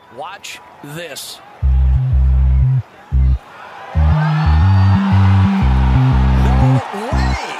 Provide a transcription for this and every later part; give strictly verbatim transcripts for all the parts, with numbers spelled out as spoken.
Watch this. No way!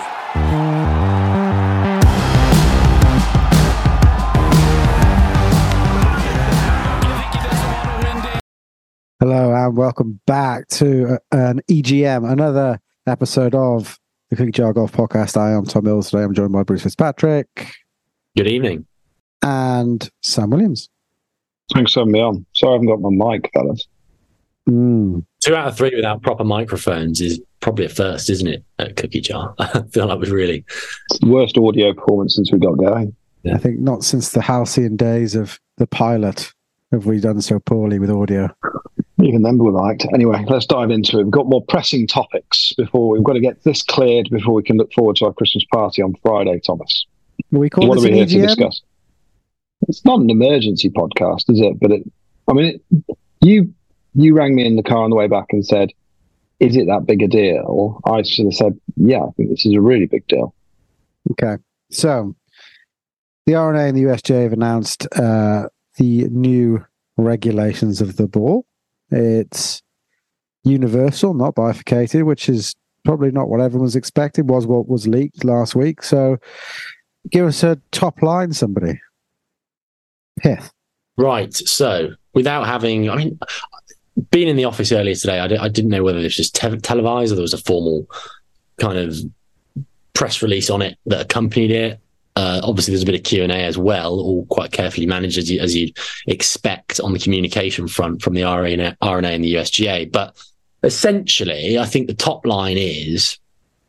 Hello and welcome back to an E G M, another episode of the Cookie Jar Golf Podcast. I am Tom Mills. Today I'm joined by Bruce Fitzpatrick. Good evening. And Sam Williams. Thanks for having me on. Sorry I haven't got my mic, fellas. Mm. Two out of three without proper microphones is probably a first, isn't it, at Cookie Jar? I feel like we've really... It's the worst audio performance since we got going. Yeah. I think not since the halcyon days of the pilot have we done so poorly with audio. Even then we liked. Anyway, let's dive into it. We've got more pressing topics before we've got to get this cleared before we can look forward to our Christmas party on Friday, Thomas. Will we call what this are we an here E G M? to discuss? It's not an emergency podcast, is it? But it, I mean, it, you you rang me in the car on the way back and said, "Is it that big a deal?" I should have said, "Yeah, I think this is a really big deal." Okay, so the R N A and the U S G A have announced uh, the new regulations of the ball. It's universal, not bifurcated, which is probably not what everyone's expected. Was what was leaked last week. So, give us a top line, somebody. Pith. Right. So, without having, I mean, being in the office earlier today, I, di- I didn't know whether this was te- televised or there was a formal kind of press release on it that accompanied it. Uh, obviously, there's a bit of Q and A as well, all quite carefully managed as, you, as you'd expect on the communication front from the R N A, R N A and the U S G A. But essentially, I think the top line is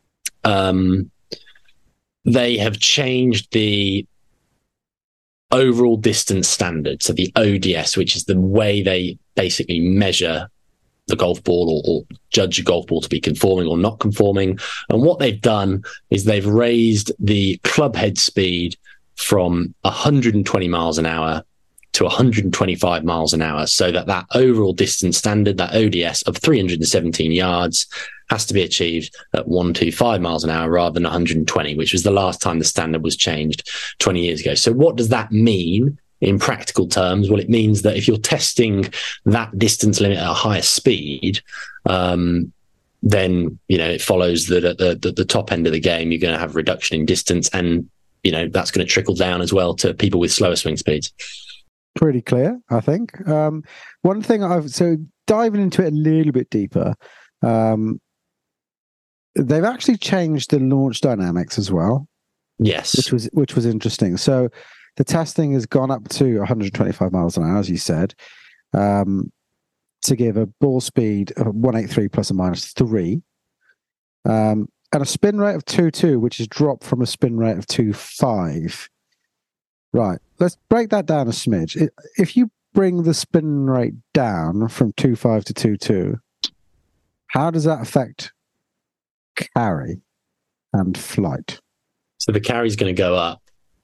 um, they have changed the overall distance standard, so the O D S, which is the way they basically measure the golf ball or, or judge a golf ball to be conforming or not conforming. And what they've done is they've raised the club head speed from one hundred twenty miles an hour to one hundred twenty-five miles an hour, so that that overall distance standard, that O D S of three hundred seventeen yards, has to be achieved at one hundred twenty-five miles an hour rather than one hundred twenty, which was the last time the standard was changed twenty years ago. So what does that mean in practical terms? Well, it means that if you're testing that distance limit at a higher speed, um, then, you know, it follows that at the, the, the top end of the game, you're going to have a reduction in distance. And, you know, that's going to trickle down as well to people with slower swing speeds. Pretty clear, I think. Um, one thing I've, so diving into it a little bit deeper, um, they've actually changed the launch dynamics as well. Yes. Which was, which was interesting. So, the testing has gone up to one hundred twenty-five miles an hour, as you said, um, to give a ball speed of one eighty-three plus or minus three, um, and a spin rate of two two, which has dropped from a spin rate of two five. Right, let's break that down a smidge. If you bring the spin rate down from two five to two two, how does that affect carry and flight? So the carry is going to go up.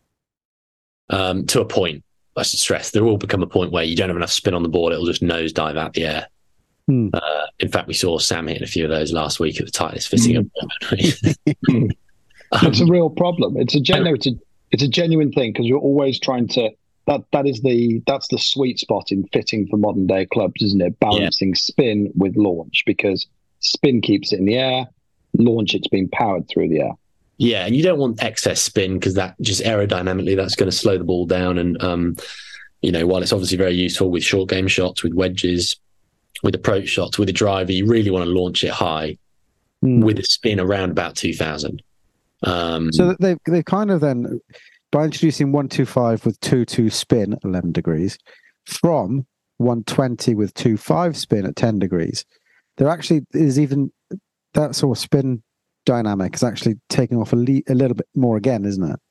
Um, to a point, I should stress, there will become a point where you don't have enough spin on the ball, it'll just nosedive out the air. Hmm. Uh, in fact, we saw Sam hitting a few of those last week at the tightest fitting. Mm. um, it's a real problem. It's a genu- it's a, it's a genuine thing because you're always trying to. That that is the that's the sweet spot in fitting for modern day clubs, isn't it? Balancing yeah. spin with launch, because spin keeps it in the air, launch it's being powered through the air. Yeah, and you don't want excess spin because that just aerodynamically that's going to slow the ball down. And um, you know, while it's obviously very useful with short game shots, with wedges, with approach shots, with a driver, you really want to launch it high mm. with a spin around about two thousand. Um, so they they kind of then, by introducing one twenty-five with two two spin eleven degrees from one twenty with two five spin at ten degrees, there actually is even that sort of spin dynamic is actually taking off a, le- a little bit more again, isn't it?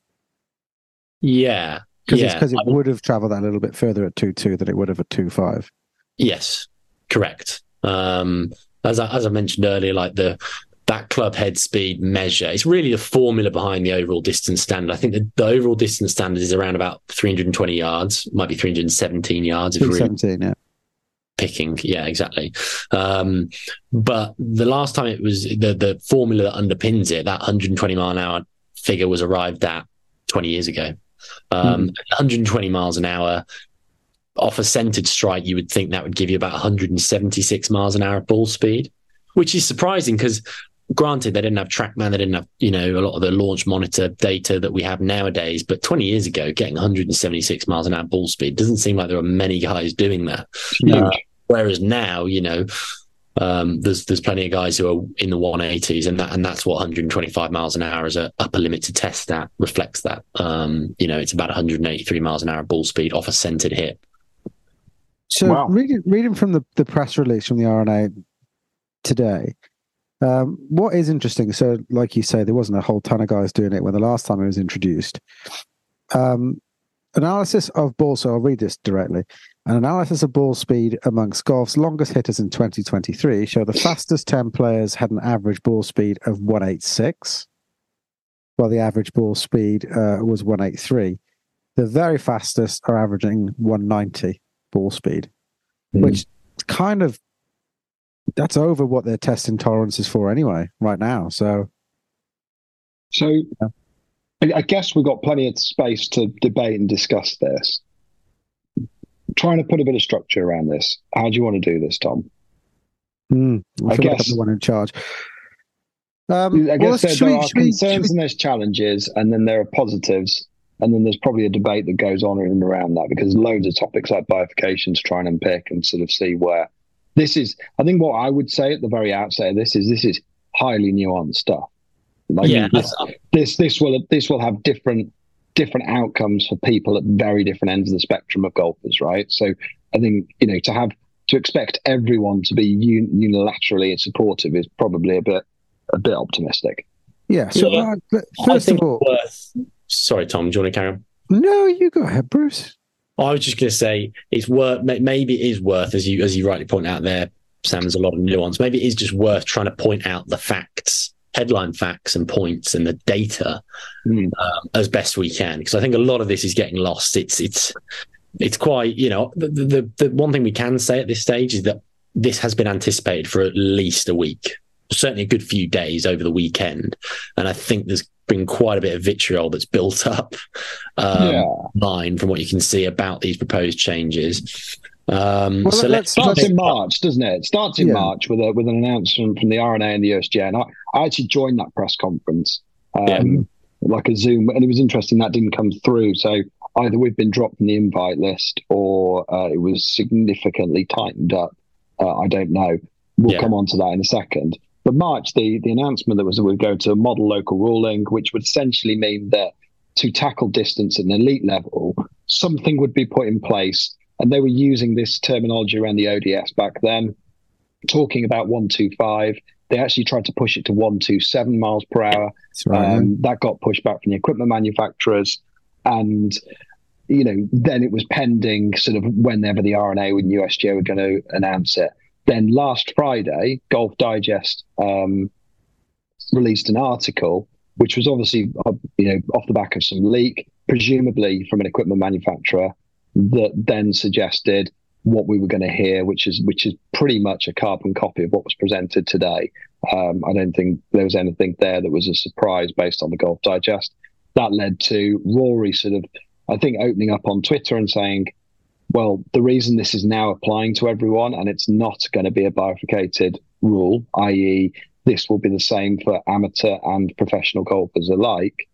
Yeah. Because yeah. it's because it I would have traveled that a little bit further at two two than it would have at two five. Yes, correct. Um, as I, as I mentioned earlier, like the that club head speed measure, it's really the formula behind the overall distance standard. I think the, the overall distance standard is around about three hundred twenty yards, might be three hundred seventeen yards. three seventeen, really yeah. Picking, yeah, exactly. Um, but the last time it was the the formula that underpins it, that one hundred twenty mile an hour figure was arrived at twenty years ago. Um, mm. one hundred twenty miles an hour off a centered strike, you would think that would give you about one hundred seventy-six miles an hour of ball speed, which is surprising because, granted, they didn't have TrackMan, they didn't have, you know, a lot of the launch monitor data that we have nowadays. But twenty years ago, getting one hundred seventy-six miles an hour ball speed doesn't seem like there are many guys doing that. Uh, whereas now, you know, um, there's there's plenty of guys who are in the one eighties, and that and that's what one hundred twenty-five miles an hour as a upper limit to test at reflects that. Um, you know, it's about one hundred eighty-three miles an hour ball speed off a centered hit. So wow. reading reading from the, the press release from the R N A today, um, what is interesting, so like you say, there wasn't a whole ton of guys doing it when the last time it was introduced. Um, analysis of ball, so I'll read this directly. An analysis of ball speed amongst golf's longest hitters in twenty twenty-three show the fastest ten players had an average ball speed of one eighty-six, while the average ball speed uh, was one eighty-three. The very fastest are averaging one ninety ball speed, mm. which kind of, that's over what their testing tolerance is for anyway, right now. So, so yeah. I guess we've got plenty of space to debate and discuss this. Trying to put a bit of structure around this. How do you want to do this, Tom? Mm, I, I guess the one in charge. Um, I guess well, there, there we, are concerns we, and there's challenges, and then there are positives, and then there's probably a debate that goes on and around that because loads of topics like bifurcation to try and unpick and sort of see where this is. I think what I would say at the very outset of this is this is highly nuanced stuff. Like yeah, this, this this will this will have different. different outcomes for people at very different ends of the spectrum of golfers, right? So I think, you know, to have to expect everyone to be un, unilaterally supportive is probably a bit a bit optimistic. Yeah. So yeah. Uh, first of all, worth, sorry, Tom, do you want to carry on? No, you go ahead, Bruce. I was just going to say it's worth. Maybe it is worth, as you as you rightly point out there, Sam. There's a lot of nuance. Maybe it is just worth trying to point out the facts. Headline facts and points and the data mm. um, as best we can, because I think a lot of this is getting lost. It's it's it's quite, you know, the, the the one thing we can say at this stage is that this has been anticipated for at least a week, certainly a good few days over the weekend, and I think there's been quite a bit of vitriol that's built up um, yeah. line from what you can see about these proposed changes. Um, well, so let's starts in March, doesn't it? It starts in yeah. March with a with an announcement from the R N A and the U S G A. And I, I actually joined that press conference, um, yeah. like a Zoom, and it was interesting that didn't come through. So either we've been dropped from the invite list, or uh, it was significantly tightened up. Uh, I don't know. We'll yeah. come on to that in a second. But March, the the announcement that was that we'd go to a model local ruling, which would essentially mean that to tackle distance at an elite level, something would be put in place. And they were using this terminology around the O D S back then, talking about one twenty-five. They actually tried to push it to one twenty-seven miles per hour. Right. Um, that got pushed back from the equipment manufacturers. And, you know, then it was pending sort of whenever the R N A and U S G A were going to announce it. Then last Friday, Golf Digest um, released an article, which was obviously, uh, you know, off the back of some leak, presumably from an equipment manufacturer, that then suggested what we were going to hear, which is which is pretty much a carbon copy of what was presented today. Um, I don't think there was anything there that was a surprise based on the Golf Digest. That led to Rory sort of, I think, opening up on Twitter and saying, well, the reason this is now applying to everyone and it's not going to be a bifurcated rule, that is this will be the same for amateur and professional golfers alike,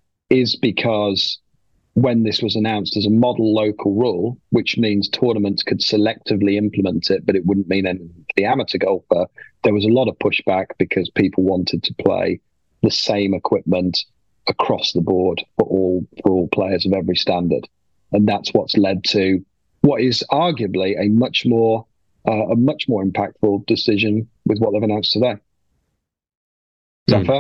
is because when this was announced as a model local rule, which means tournaments could selectively implement it, but it wouldn't mean anything for the amateur golfer, there was a lot of pushback because people wanted to play the same equipment across the board for all for all players of every standard. And that's what's led to what is arguably a much more uh, a much more impactful decision with what they've announced today. Is that mm. fair?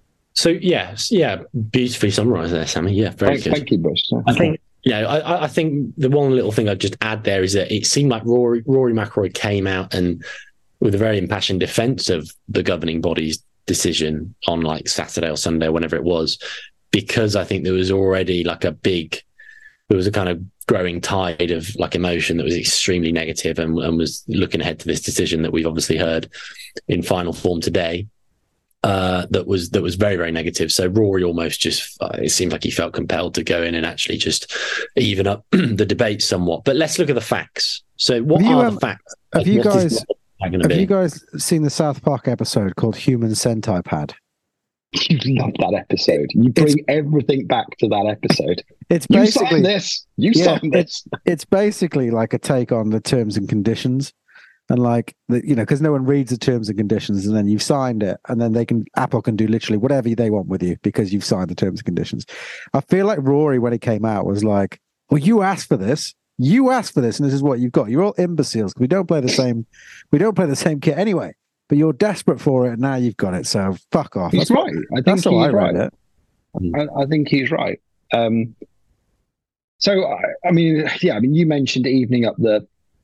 So yeah, yeah, beautifully summarised there, Sammy. Yeah, very thank, good. Thank you, Bruce. I think, yeah, I, I think the one little thing I'd just add there is that it seemed like Rory, Rory McIlroy came out and with a very impassioned defence of the governing body's decision on like Saturday or Sunday or whenever it was, because I think there was already like a big, there was a kind of growing tide of like emotion that was extremely negative and, and was looking ahead to this decision that we've obviously heard in final form today. uh, that was that was very very negative. So Rory almost just uh, it seemed like he felt compelled to go in and actually just even up the debate somewhat. But let's look at the facts. So what Have you, are um, the facts? Have Like, you what is guys that gonna have be? you guys seen the South Park episode called Human Centipede? You love that episode. You bring everything back to that episode. It's You basically signed this. You Yeah, signed this. it's basically like a take on the terms and conditions, and like the, you know, because no one reads the terms and conditions, and then you've signed it, and then they can Apple can do literally whatever they want with you because you've signed the terms and conditions. I feel like Rory, when he came out, was like, "Well, you asked for this, you asked for this, and this is what you've got. You're all imbeciles. We don't play the same, we don't play the same kit anyway. But you're desperate for it, and now you've got it. So fuck off." He's That's what- right. I think That's how he's I read right. it. I, I think he's right. Um, so, I, I mean, yeah, I mean, you mentioned evening up the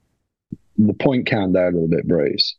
the point count there a little bit, Bruce.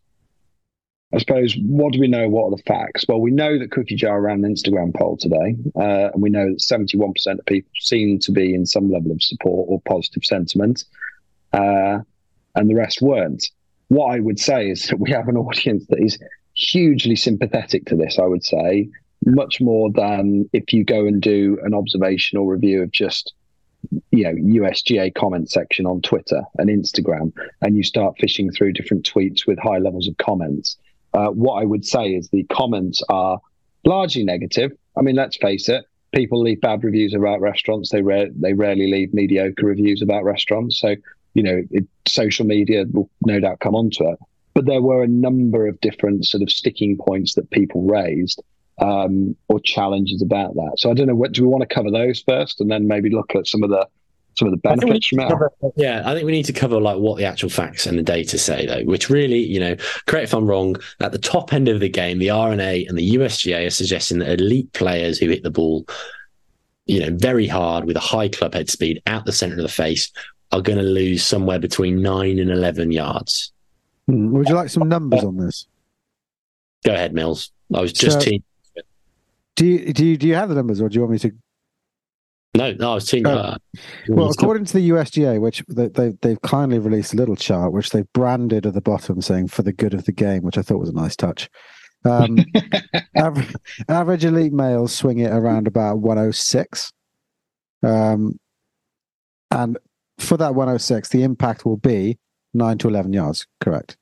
I suppose, what do we know? What are the facts? Well, we know that Cookie Jar ran an Instagram poll today, uh, and we know that seventy-one percent of people seem to be in some level of support or positive sentiment, uh, and the rest weren't. What I would say is that we have an audience that is hugely sympathetic to this, I would say, much more than if you go and do an observational review of just, you know, U S G A comment section on Twitter and Instagram, and you start fishing through different tweets with high levels of comments. Uh, what I would say is the comments are largely negative. I mean, let's face it, people leave bad reviews about restaurants. They, ra- they rarely leave mediocre reviews about restaurants. So, you know, it, social media will no doubt come onto it. But there were a number of different sort of sticking points that people raised, um, or challenges about that. So I don't know, what do we want to cover those first, and then maybe look at some of the some of the I think we benefits need from to it? cover- yeah, I think we need to cover like what the actual facts and the data say, though. Which really, you know, correct if I'm wrong. At the top end of the game, the R N A and the U S G A are suggesting that elite players who hit the ball, you know, very hard with a high club head speed out the center of the face are going to lose somewhere between nine and eleven yards. Hmm. Would you like some numbers on this? Go ahead, Mills. I was just So- team. Do you do you do you have the numbers, or do you want me to? No, no, I was team. Oh. Uh, Well, according to the U S G A, which they, they, they've kindly released a little chart, which they've branded at the bottom saying "for the good of the game," which I thought was a nice touch. Um, average, average elite males swing it around about one oh six. Um, and for that one oh six, the impact will be nine to eleven yards, correct.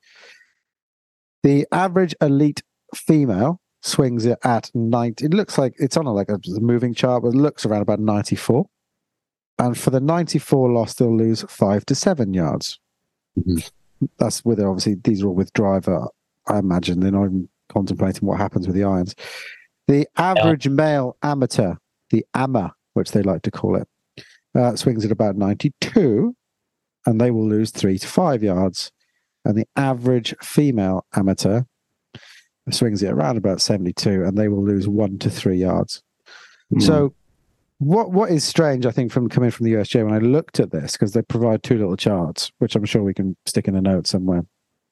The average elite female swings it at ninety. It looks like it's on a, like a moving chart, but it looks around about ninety-four. And for the ninety-four loss, they'll lose five to seven yards. Mhm. That's with obviously these are all with driver. I imagine they're not even contemplating what happens with the irons. The average male amateur, the ama, which they like to call it, uh, swings at about ninety-two, and they will lose three to five yards. And the average female amateur swings it around about seventy-two, and they will lose one to three yards. Mm. So, what what is strange, I think, from coming from the U S G A, when I looked at this, because they provide two little charts, which I'm sure we can stick in a note somewhere,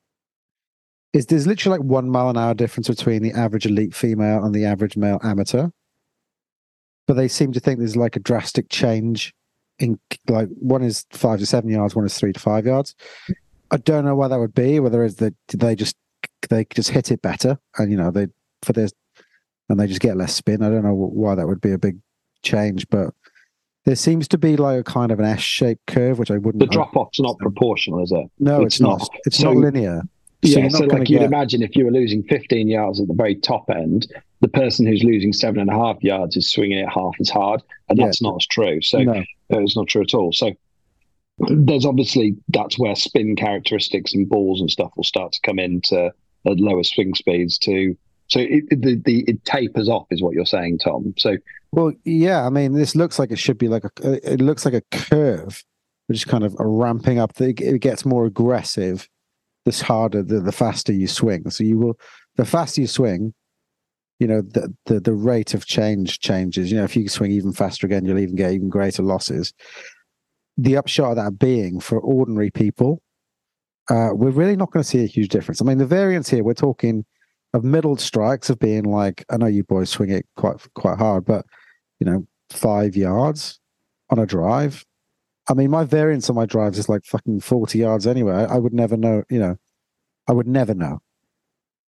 is there's literally like one mile an hour difference between the average elite female and the average male amateur. But they seem to think there's like a drastic change in, like, one is five to seven yards, one is three to five yards. I don't know why that would be. Whether it's that they just they just hit it better, and you know they for this, and they just get less spin. I don't know why that would be a big change, but there seems to be like a kind of an S-shaped curve, which I wouldn't. The drop off's not proportional, is it? No, it's, it's not. not. It's So- not linear. Yeah, you're so not gonna like you'd get- imagine, if you were losing fifteen yards at the very top end, the person who's losing seven and a half yards is swinging it half as hard, and Yeah. that's not as true. So No. uh, it's not true at all. So there's obviously, that's where spin characteristics and balls and stuff will start to come into at lower swing speeds too. So it, it- the, the it tapers off, is what you're saying, Tom. So Well, yeah. I mean, this looks like it should be like a. It looks like a curve, which is kind of a ramping up. The, it gets more aggressive. The harder, the, the faster you swing. So you will, the faster you swing, you know, the, the the rate of change changes. You know, if you swing even faster again, you'll even get even greater losses. The upshot of that being, for ordinary people, uh, we're really not going to see a huge difference. I mean, the variance here, we're talking of middle strikes of being like, I know you boys swing it quite quite hard, but you know, five yards on a drive. I mean, my variance on my drives is like fucking forty yards anyway. I, I would never know, you know, I would never know.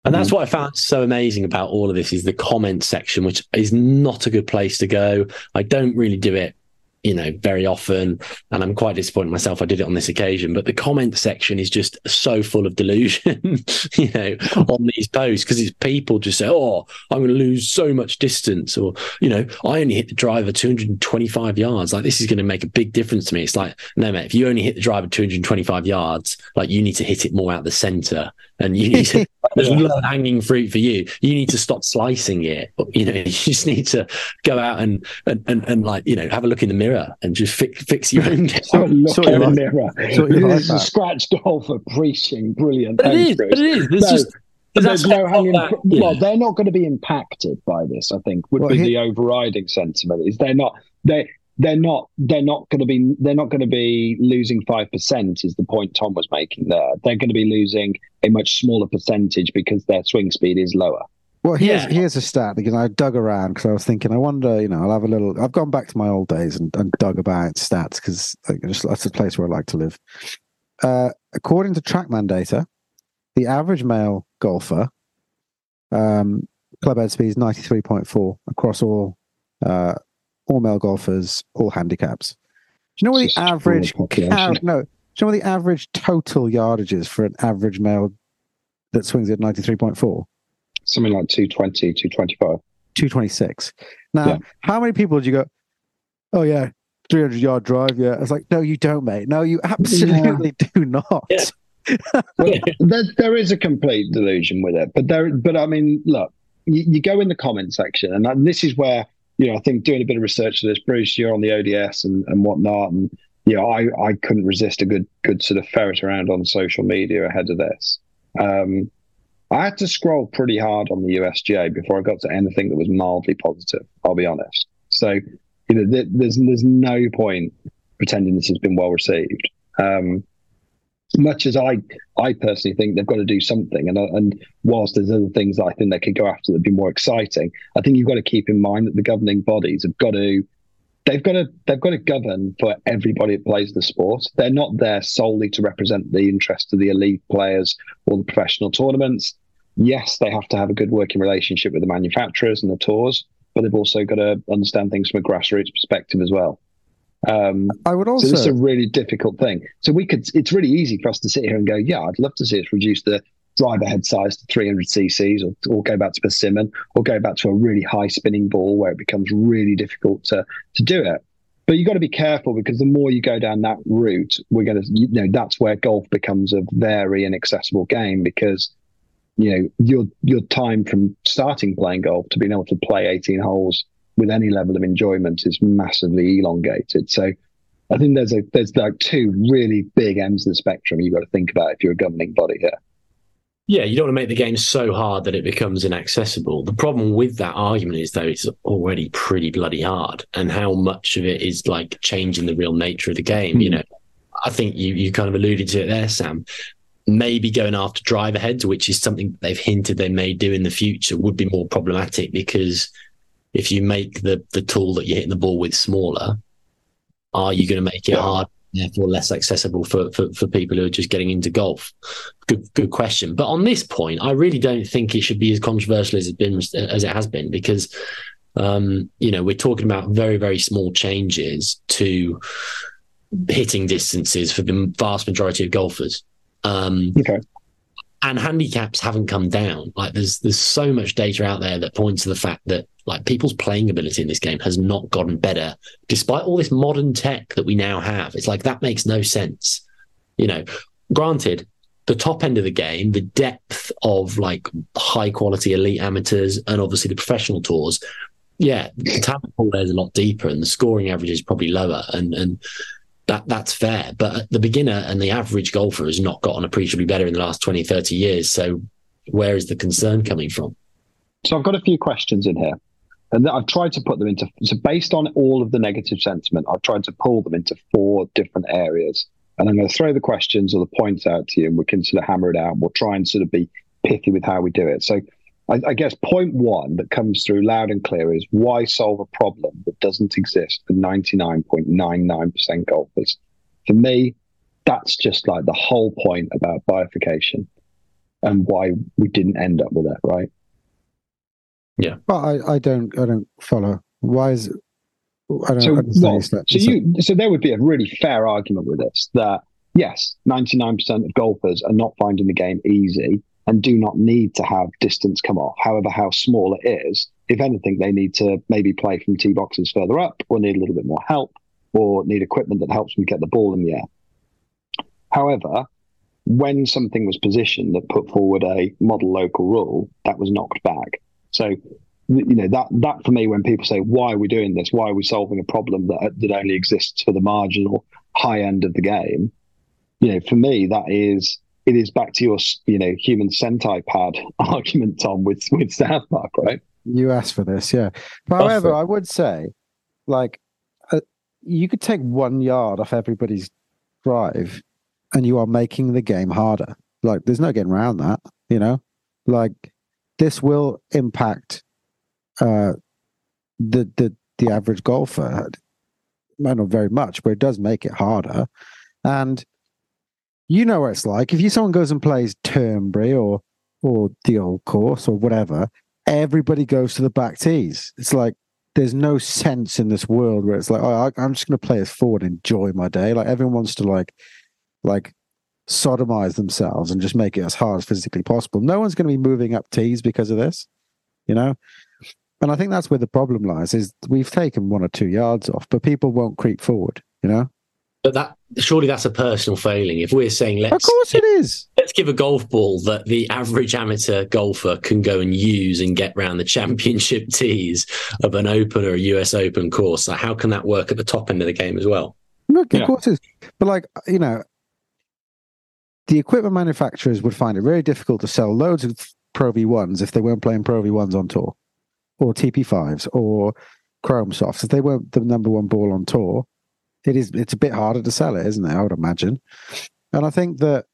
And that's what I found so amazing about all of this is the comment section, which is not a good place to go. I don't really do it, you know, very often, and I'm quite disappointed myself I did it on this occasion, but the comment section is just so full of delusion, you know, on these posts, because it's people just say, oh, I'm going to lose so much distance, or, you know, I only hit the driver two hundred twenty-five yards, like this is going to make a big difference to me. It's like, no, mate, if you only hit the driver two hundred twenty-five yards, like you need to hit it more out the center, and you need to there's yeah. low hanging fruit for you. You need to stop slicing it. You know, you just need to go out and and, and, and like, you know, have a look in the mirror and just fix, fix your own game. Have a look sort in the like, mirror. Sort This like is a scratch golfer preaching. Brilliant. But it is. But it is. There's no, just there's no hanging. That, well, know. They're not going to be impacted by this. I think would well, be here, the overriding sentiment. Is they're not they. They're not. They're not going to be. They're not going to be losing five percent. Is the point Tom was making there? They're going to be losing a much smaller percentage because their swing speed is lower. Well, here's yeah. here's a stat because I dug around because I was thinking, I wonder, you know, I'll have a little. I've gone back to my old days and, and dug about stats because that's a place where I like to live. Uh, according to TrackMan data, the average male golfer, um, club head speed is ninety-three point four across all. Uh, all male golfers, all handicaps. Do you know what the average car- no? Do you know what the average total yardage is for an average male that swings at ninety-three point four? Something like two twenty, two twenty-five. two twenty-six. Now, yeah. How many people do you go, oh yeah, three hundred yard drive? Yeah. I was like, no, you don't, mate. No, you absolutely yeah. do not. Yeah. Well, there, there is a complete delusion with it, but there, but I mean, look, you, you go in the comment section, and, and this is where, you know, I think doing a bit of research to this, Bruce, you're on the O D S and, and whatnot. And, you know, I, I couldn't resist a good, good sort of ferret around on social media ahead of this. Um, I had to scroll pretty hard on the U S G A before I got to anything that was mildly positive, I'll be honest. So, you know, th- there's, there's no point pretending this has been well received. Um, much as I, I personally think they've got to do something, and and whilst there's other things that I think they could go after that'd be more exciting, I think you've got to keep in mind that the governing bodies have got to, they've got to, they've got to govern for everybody that plays the sport. They're not there solely to represent the interests of the elite players or the professional tournaments. Yes, they have to have a good working relationship with the manufacturers and the tours, but they've also got to understand things from a grassroots perspective as well. Um, I would also. So this is a really difficult thing. So we could. It's really easy for us to sit here and go, yeah, I'd love to see us reduce the driver head size to three hundred cc's, or, or go back to persimmon, or go back to a really high spinning ball where it becomes really difficult to to do it. But you've got to be careful, because the more you go down that route, we're going to, you know, that's where golf becomes a very inaccessible game, because, you know, your your time from starting playing golf to being able to play eighteen holes with any level of enjoyment is massively elongated. So I think there's a there's like two really big ends of the spectrum you've got to think about if you're a governing body here. Yeah, you don't want to make the game so hard that it becomes inaccessible. The problem with that argument is, though, it's already pretty bloody hard, and how much of it is like changing the real nature of the game. Mm-hmm. You know, I think you you kind of alluded to it there, Sam. Maybe going after driver heads, which is something they've hinted they may do in the future, would be more problematic, because if you make the, the tool that you're hitting the ball with smaller, are you going to make it yeah. hard, therefore less accessible for, for, for people who are just getting into golf? Good good question. But on this point, I really don't think it should be as controversial as it's been as it has been, because um, you know, we're talking about very, very small changes to hitting distances for the vast majority of golfers. Um, okay. And handicaps haven't come down. Like there's there's so much data out there that points to the fact that like people's playing ability in this game has not gotten better, despite all this modern tech that we now have. It's like, that makes no sense. You know, granted, the top end of the game, the depth of like high quality elite amateurs and obviously the professional tours, yeah, the talent pool there is a lot deeper and the scoring average is probably lower, and and that that's fair. But the beginner and the average golfer has not gotten appreciably better in the last twenty, thirty years. So where is the concern coming from? So I've got a few questions in here, and I've tried to put them into, so based on all of the negative sentiment, I've tried to pull them into four different areas. And I'm going to throw the questions or the points out to you, and we can sort of hammer it out. We'll try and sort of be pithy with how we do it. So I, I guess point one that comes through loud and clear is, why solve a problem that doesn't exist for ninety-nine point nine nine percent golfers? For me, that's just like the whole point about bifurcation. and why we didn't end up with it, right? Yeah. But I, I don't I don't follow. Why is I don't So, understand well, this- so you so there would be a really fair argument with this that yes, ninety-nine percent of golfers are not finding the game easy and do not need to have distance come off, however how small it is. If anything, they need to maybe play from tee boxes further up, or need a little bit more help, or need equipment that helps them get the ball in the air. However, when something was positioned that put forward a model local rule, that was knocked back. So, you know, that that for me, when people say, why are we doing this? Why are we solving a problem that that only exists for the marginal high end of the game? You know, for me, that is, it is back to your, you know, human centipede argument, Tom, with, with South Park, right? You asked for this, yeah. But however, I would say, like, uh, you could take one yard off everybody's drive and you are making the game harder. Like, there's no getting around that, you know? Like, this will impact uh, the, the, the average golfer. Might not very much, but it does make it harder. And you know what it's like. If you someone goes and plays Turnberry or or the old course or whatever, everybody goes to the back tees. It's like there's no sense in this world where it's like, oh, I, I'm just going to play this forward and enjoy my day. Like everyone wants to like like sodomize themselves and just make it as hard as physically possible. No one's going to be moving up tees because of this, you know. And I think that's where the problem lies. Is we've taken one or two yards off, but people won't creep forward, you know. But that surely that's a personal failing. If we're saying let's, of course it is. Let's give a golf ball that the average amateur golfer can go and use and get round the championship tees of an Open or a U S Open course. Like, how can that work at the top end of the game as well? Look, of Yeah. course it is. But like, you know, the equipment manufacturers would find it very difficult to sell loads of Pro V ones if they weren't playing Pro V ones on tour, or T P fives, or Chrome Softs. If they weren't the number one ball on tour, it is it's a bit harder to sell it, isn't it? I would imagine. And I think that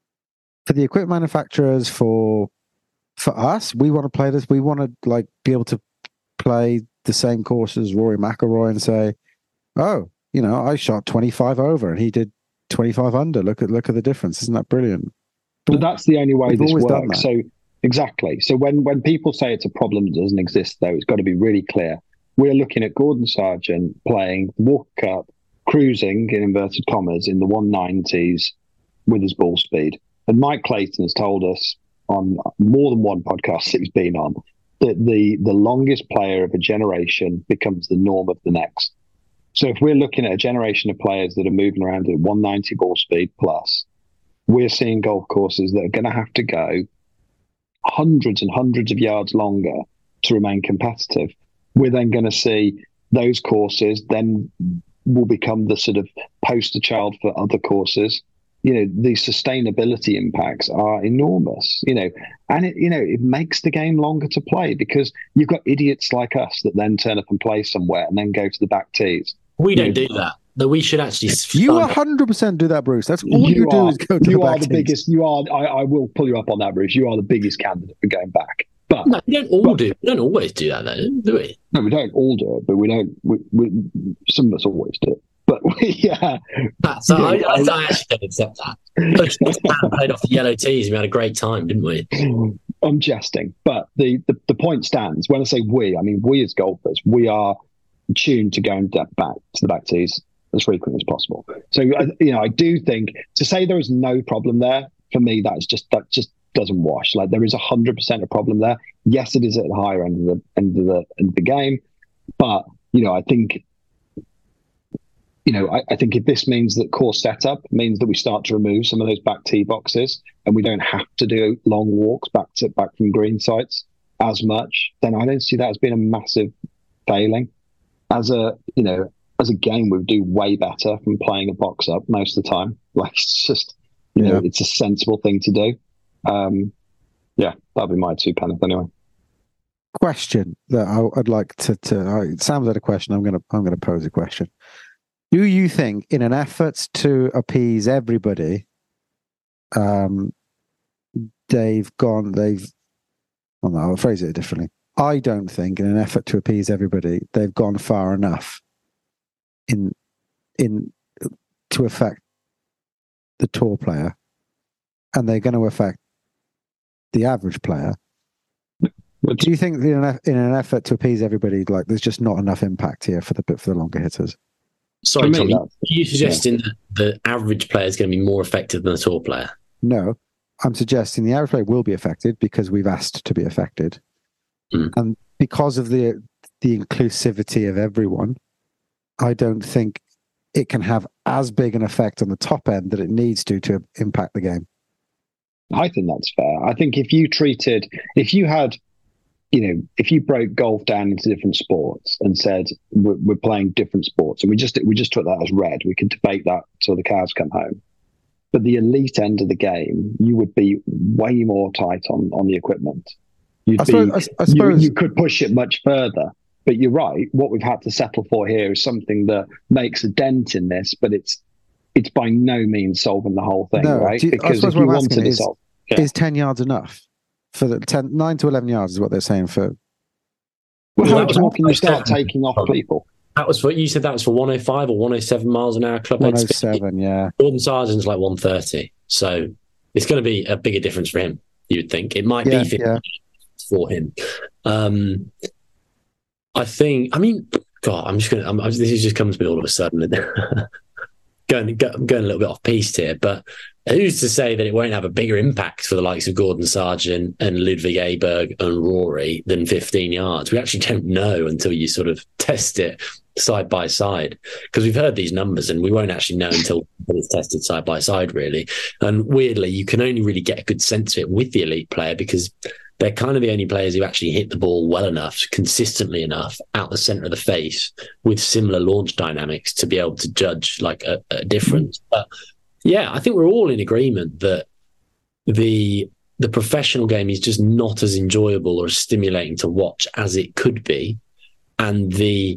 for the equipment manufacturers, for for us, we want to play this. We want to like be able to play the same course as Rory McIlroy and say, "Oh, you know, I shot twenty-five over and he did twenty-five under. Look at look at the difference. Isn't that brilliant?" But that's the only way We've this always done works. that. So exactly. So when when people say it's a problem that doesn't exist, though, it's got to be really clear. We're looking at Gordon Sargent playing Walker Cup, cruising in inverted commas in the one nineties with his ball speed. And Mike Clayton has told us on more than one podcast that he's been on that the the longest player of a generation becomes the norm of the next. So if we're looking at a generation of players that are moving around at one ninety ball speed plus, we're seeing golf courses that are going to have to go hundreds and hundreds of yards longer to remain competitive. We're then going to see those courses then will become the sort of poster child for other courses. You know, the sustainability impacts are enormous, you know, and it, you know, it makes the game longer to play because you've got idiots like us that then turn up and play somewhere and then go to the back tees. We don't Yeah. do that. That we should actually. You fund- one hundred percent do that, Bruce. That's all you, do are, is go to you the are back the tees. biggest. You are. I, I will pull you up on that, Bruce. You are the biggest candidate for going back. But No, we don't all But- do. We don't always do that, though, do we? no, we don't all do it. But we don't. We, we some of us always do it. But we, yeah, That's, I, Yeah, I, I- I actually don't accept that. We played off the yellow tees. We had a great time, didn't we? I'm jesting. But the, the the point stands. When I say we, I mean we as golfers. We are tuned to going da- back to the back tees as frequently as possible. So I- you know, I do think to say there is no problem there for me, that's just that just doesn't wash. Like there is a hundred percent a problem there. Yes, it is at the higher end of the end of the end of the game, but you know, I think. You know, I, I think if this means that course setup means that we start to remove some of those back tee boxes and we don't have to do long walks back to back from green sites as much, then I don't see that as being a massive failing. As a you know, as a game, we do way better from playing a box up most of the time. Like it's just you know, Yeah. it's a sensible thing to do. Um, yeah, that'd be my two pence anyway. Question that I, I'd like to. to uh, it sounds like a question. I'm gonna. I'm gonna pose a question. Do you think, in an effort to appease everybody, um, they've gone, they've, well, no, I'll phrase it differently. I don't think, in an effort to appease everybody, they've gone far enough in, in, to affect the tour player, and they're going to affect the average player. Do you think in an, in an effort to appease everybody, like there's just not enough impact here for the for the longer hitters? Sorry, me, Tommy, are that- you suggesting that the average player is going to be more effective than the tour player? No, I'm suggesting the average player will be affected because we've asked to be affected, Mm. and because of the the inclusivity of everyone, I don't think it can have as big an effect on the top end that it needs to to impact the game. I think that's fair. I think if you treated, if you had, you know, if you broke golf down into different sports and said we're, we're playing different sports, and we just we just took that as read, we could debate that till the cows come home. But the elite end of the game, you would be way more tight on on the equipment. You'd I be, suppose, I, I you, suppose you could push it much further. But you're right. What we've had to settle for here is something that makes a dent in this, but it's it's by no means solving the whole thing, No, right? do you- I Because suppose if what you I'm wanted asking to is- solve, yeah. is ten yards enough for the ten, nine to eleven yards is what they're saying for well, Well, how that was- much more can you start taking off people? That was for you said that was for one oh five or one oh seven miles an hour club one head oh speed. seven. Yeah, Gordon Sargent's like one thirty, so it's going to be a bigger difference for him. You would think it might yeah, be yeah. for him. Um, I think. I mean, God, I'm just going. to This is just comes to me all of a sudden. going, go, I'm going a little bit off piste here, but who's to say that it won't have a bigger impact for the likes of Gordon Sargent and Ludwig Aberg and Rory than fifteen yards? We actually don't know until you sort of test it side by side, because we've heard these numbers and we won't actually know until it's tested side by side, really. And weirdly, you can only really get a good sense of it with the elite player because they're kind of the only players who actually hit the ball well enough, consistently enough, out the center of the face with similar launch dynamics to be able to judge like a, a difference. But yeah, I think we're all in agreement that the the professional game is just not as enjoyable or as stimulating to watch as it could be, and the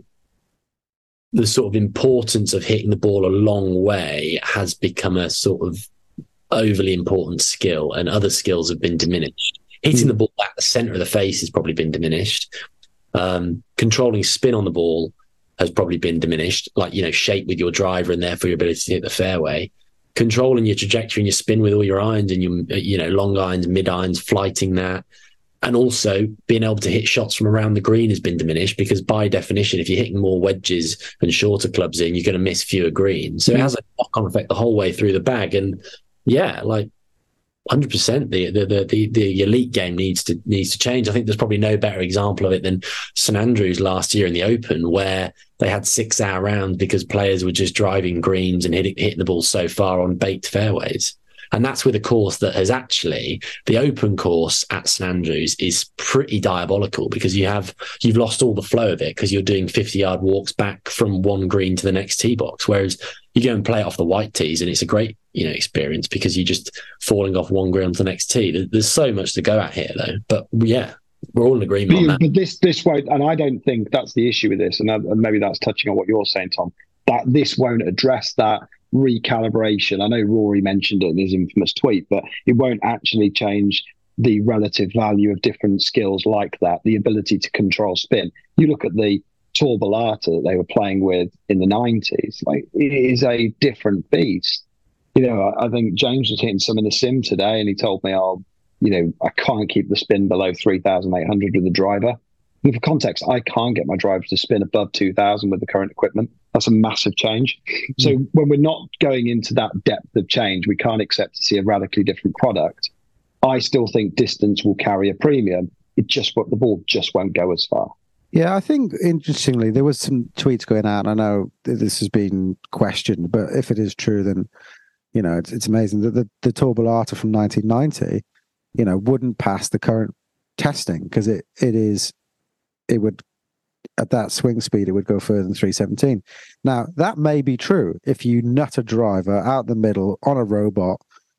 the sort of importance of hitting the ball a long way has become a sort of overly important skill, and other skills have been diminished. Hitting the ball at the center of the face has probably been diminished. Um, controlling spin on the ball has probably been diminished, like, you know, shape with your driver and therefore your ability to hit the fairway. Controlling your trajectory and your spin with all your irons and your, you know, long irons, mid irons, flighting that. And also being able to hit shots from around the green has been diminished because by definition, if you're hitting more wedges and shorter clubs in, you're going to miss fewer greens. So it has a knock-on effect the whole way through the bag. And yeah, like, one hundred percent the, the the the elite game needs to needs to change. I think there's probably no better example of it than St Andrews last year in the Open, where they had six hour rounds because players were just driving greens and hitting hitting the ball so far on baked fairways. And that's with a course that has actually, the Open course at St Andrews is pretty diabolical because you have you've lost all the flow of it because you're doing fifty yard walks back from one green to the next tee box, whereas you go and play it off the white tees and it's a great, you know, experience because you're just falling off one green to the next tee. There's so much to go at here, though. But yeah, we're all in agreement but, on that. But this this won't, and I don't think that's the issue with this, and, that, and maybe that's touching on what you're saying, Tom. That this won't address that recalibration. I know Rory mentioned it in his infamous tweet, but it won't actually change the relative value of different skills like that, the ability to control spin. You look at the Tor Balata that they were playing with in the nineties, like, it is a different beast. You know, I, I think James was hitting some in the sim today and he told me, oh, you know, I can't keep the spin below three thousand eight hundred with the driver. And for context, I can't get my drivers to spin above two thousand with the current equipment. That's a massive change. Mm. So when we're not going into that depth of change, we can't accept to see a radically different product. I still think distance will carry a premium. It just, the ball just won't go as far. Yeah, I think, interestingly, there was some tweets going out. I know this has been questioned, but if it is true, then, you know, it's, it's amazing that the, the Tor Balata from nineteen ninety, you know, wouldn't pass the current testing because it, it is, it would, at that swing speed, it would go further than three seventeen. Now, that may be true. If you nut a driver out the middle on a robot,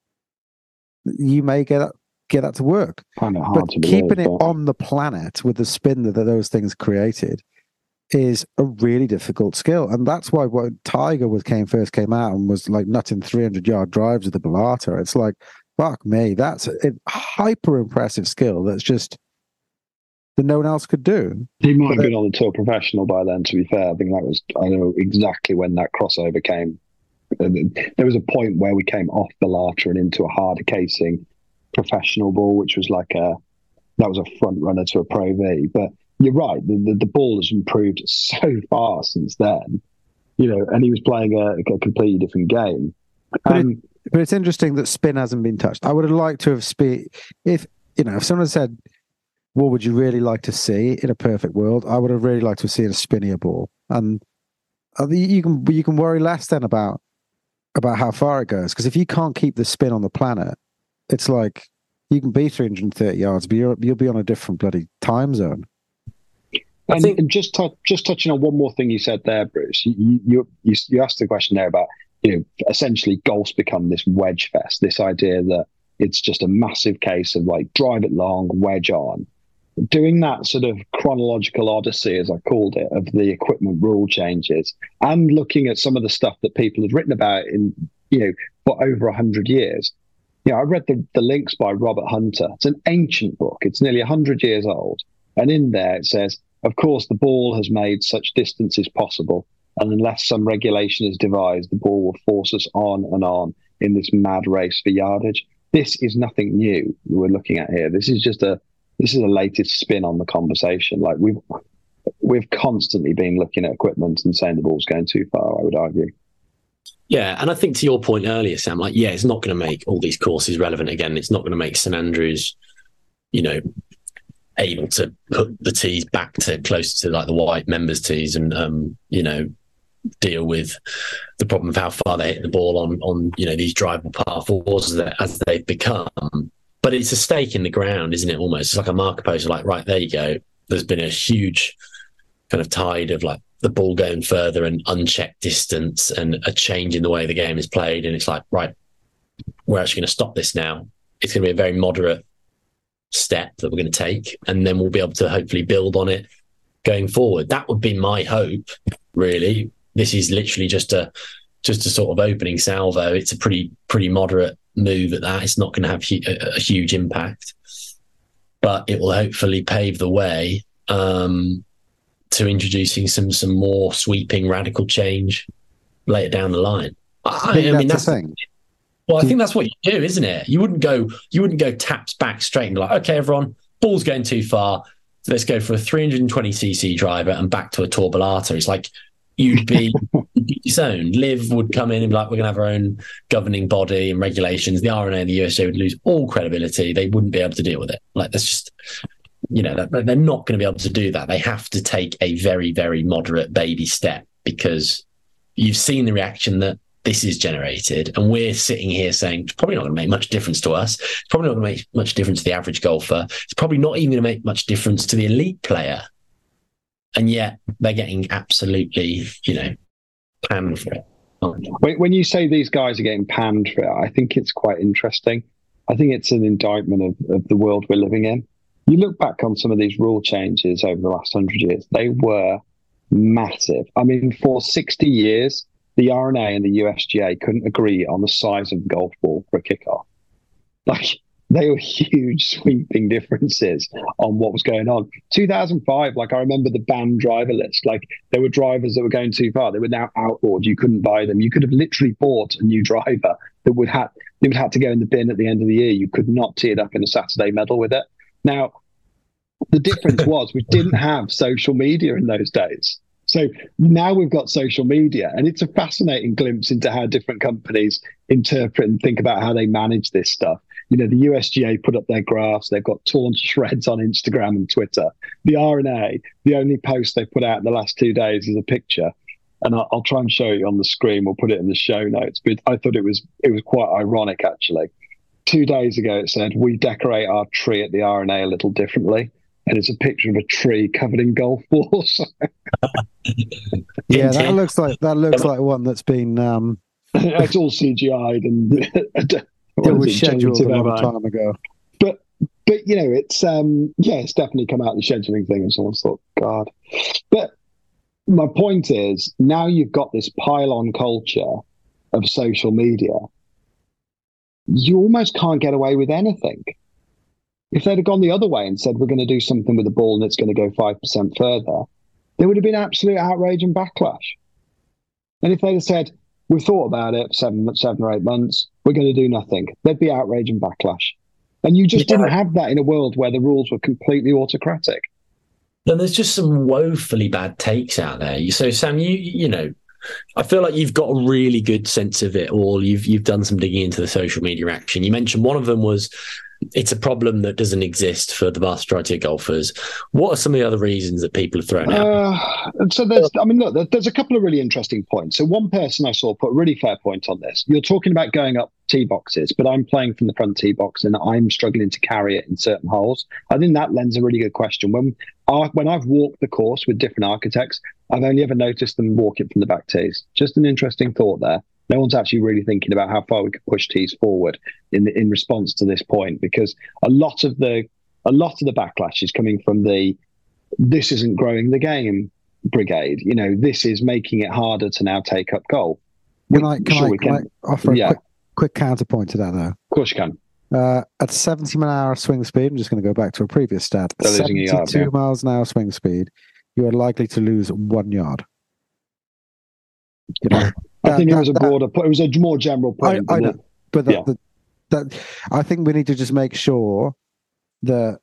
you may get get that to work. Find it hard but to keeping believe, it but... on the planet with the spin that those things created is a really difficult skill. And that's why when Tiger was came first came out and was like nutting three hundred yard drives with the Balata, it's like, fuck me, that's a, a hyper impressive skill that's just that no one else could do. He might but have been on the Tour Professional by then, to be fair. I think that was, I know exactly when that crossover came. There was a point where we came off Balata and into a harder casing professional ball, which was like a that was a front runner to a Pro V. But you're right, the, the, the ball has improved so far since then, you know, and he was playing a, a completely different game. But, Um, it, but it's interesting that spin hasn't been touched. I would have liked to have spin if you know if someone said, "What would you really like to see in a perfect world?" I would have really liked to have seen a spinnier ball, and uh, you can you can worry less then about about how far it goes, because if you can't keep the spin on the planet, it's like you can be three hundred thirty yards, but you're, you'll be on a different bloody time zone. And, think- and just t- just touching on one more thing you said there, Bruce, you, you you you asked the question there about, you know, essentially golf's become this wedge fest, this idea that it's just a massive case of like drive it long, wedge on. Doing that sort of chronological odyssey, as I called it, of the equipment rule changes, and looking at some of the stuff that people had written about in, you know, for over a hundred years. You know, I read the, the links by Robert Hunter. It's an ancient book. It's nearly a hundred years old. And in there it says, of course, the ball has made such distances possible, and unless some regulation is devised, the ball will force us on and on in this mad race for yardage. This is nothing new we're looking at here. This is just a this is a latest spin on the conversation. Like we've we've constantly been looking at equipment and saying the ball's going too far, I would argue. Yeah, and I think to your point earlier, Sam, like, yeah, it's not going to make all these courses relevant again. It's not going to make St Andrews, you know, able to put the tees back to close to like the white members tees and, um, you know, deal with the problem of how far they hit the ball on, on you know, these drivable par fours as, they, as they've become. But it's a stake in the ground, isn't it, almost? It's like a marker post, like, right, there you go. There's been a huge kind of tide of like the ball going further and unchecked distance and a change in the way the game is played. And it's like, right, we're actually going to stop this now. It's going to be a very moderate step that we're going to take, and then we'll be able to hopefully build on it going forward. That would be my hope, really. This is literally just a just a sort of opening salvo. It's a pretty pretty moderate move at that. It's not going to have hu- a, a huge impact, but it will hopefully pave the way um, to introducing some some more sweeping radical change later down the line. I, I, I mean, that's that's the thing. Well, I think that's what you do, isn't it? You wouldn't go, you wouldn't go taps back straight and be like, okay, everyone, ball's going too far. Let's go for a three hundred twenty c c driver and back to a Torbellata. It's like you'd be disowned. Liv would come in and be like, we're going to have our own governing body and regulations. The R N A and the U S J would lose all credibility. They wouldn't be able to deal with it. Like that's just, you know, they're not going to be able to do that. They have to take a very, very moderate baby step, because you've seen the reaction that this is generated, and we're sitting here saying it's probably not going to make much difference to us. It's probably not going to make much difference to the average golfer. It's probably not even going to make much difference to the elite player. And yet they're getting absolutely, you know, panned for it. When, when you say these guys are getting panned for it, I think it's quite interesting. I think it's an indictment of, of the world we're living in. You look back on some of these rule changes over the last hundred years, they were massive. I mean, for sixty years, the R N A and the U S G A couldn't agree on the size of the golf ball for a kickoff. Like, they were huge, sweeping differences on what was going on. two thousand five, like, I remember the banned driver list. Like, there were drivers that were going too far. They were now outlawed. You couldn't buy them. You could have literally bought a new driver that would have, it would have to go in the bin at the end of the year. You could not tee it up in a Saturday medal with it. Now, the difference was we didn't have social media in those days. So now we've got social media, and it's a fascinating glimpse into how different companies interpret and think about how they manage this stuff. You know, the U S G A put up their graphs. They've got torn to shreds on Instagram and Twitter. The R N A, the only post they put out in the last two days is a picture. And I'll, I'll try and show you on the screen. We'll put it in the show notes. But I thought it was it was quite ironic, actually. Two days ago, it said, we decorate our tree at the R N A a little differently. And it's a picture of a tree covered in golf balls. Yeah, that looks like that looks like one that's been um it's all C G I'd and it was scheduled a long time ago. But but you know, it's um yeah, it's definitely come out the scheduling thing, and someone's thought, God. But my point is, now you've got this pile-on culture of social media, you almost can't get away with anything. If they'd have gone the other way and said, we're going to do something with the ball and it's going to go five percent further, there would have been absolute outrage and backlash. And if they'd have said, we've thought about it for seven, seven or eight months, we're going to do nothing, there'd be outrage and backlash. And you just Yeah. didn't have that in a world where the rules were completely autocratic. Then there's just some woefully bad takes out there. You- So, Sam, you you know, I feel like you've got a really good sense of it all. You've you've done some digging into the social media action. You mentioned one of them was it's a problem that doesn't exist for the vast majority of golfers. What are some of the other reasons that people have thrown out? Uh, so there's, I mean, look, there- there's a couple of really interesting points. So one person I saw put a really fair point on this. You're talking about going up tee boxes, but I'm playing from the front tee box and I'm struggling to carry it in certain holes. I think that lends a really good question. When I, when I've walked the course with different architects, I've only ever noticed them walk it from the back tees. Just an interesting thought there. No one's actually really thinking about how far we could push tees forward in the, in response to this point, because a lot of the a lot of the backlash is coming from the this isn't growing the game brigade. You know, this is making it harder to now take up golf. Can I, can sure I, we can can- I offer a yeah. quick, quick counterpoint to that, though? Of course you can. Uh, at seventy mile an hour swing speed, I'm just going to go back to a previous stat. They're losing a yard, seventy-two yeah. miles an hour swing speed, you are likely to lose one yard. You know, I that- think it that- was a that- broader point. It was a more general I, point. I but know, the- but that, yeah. that, that I think we need to just make sure that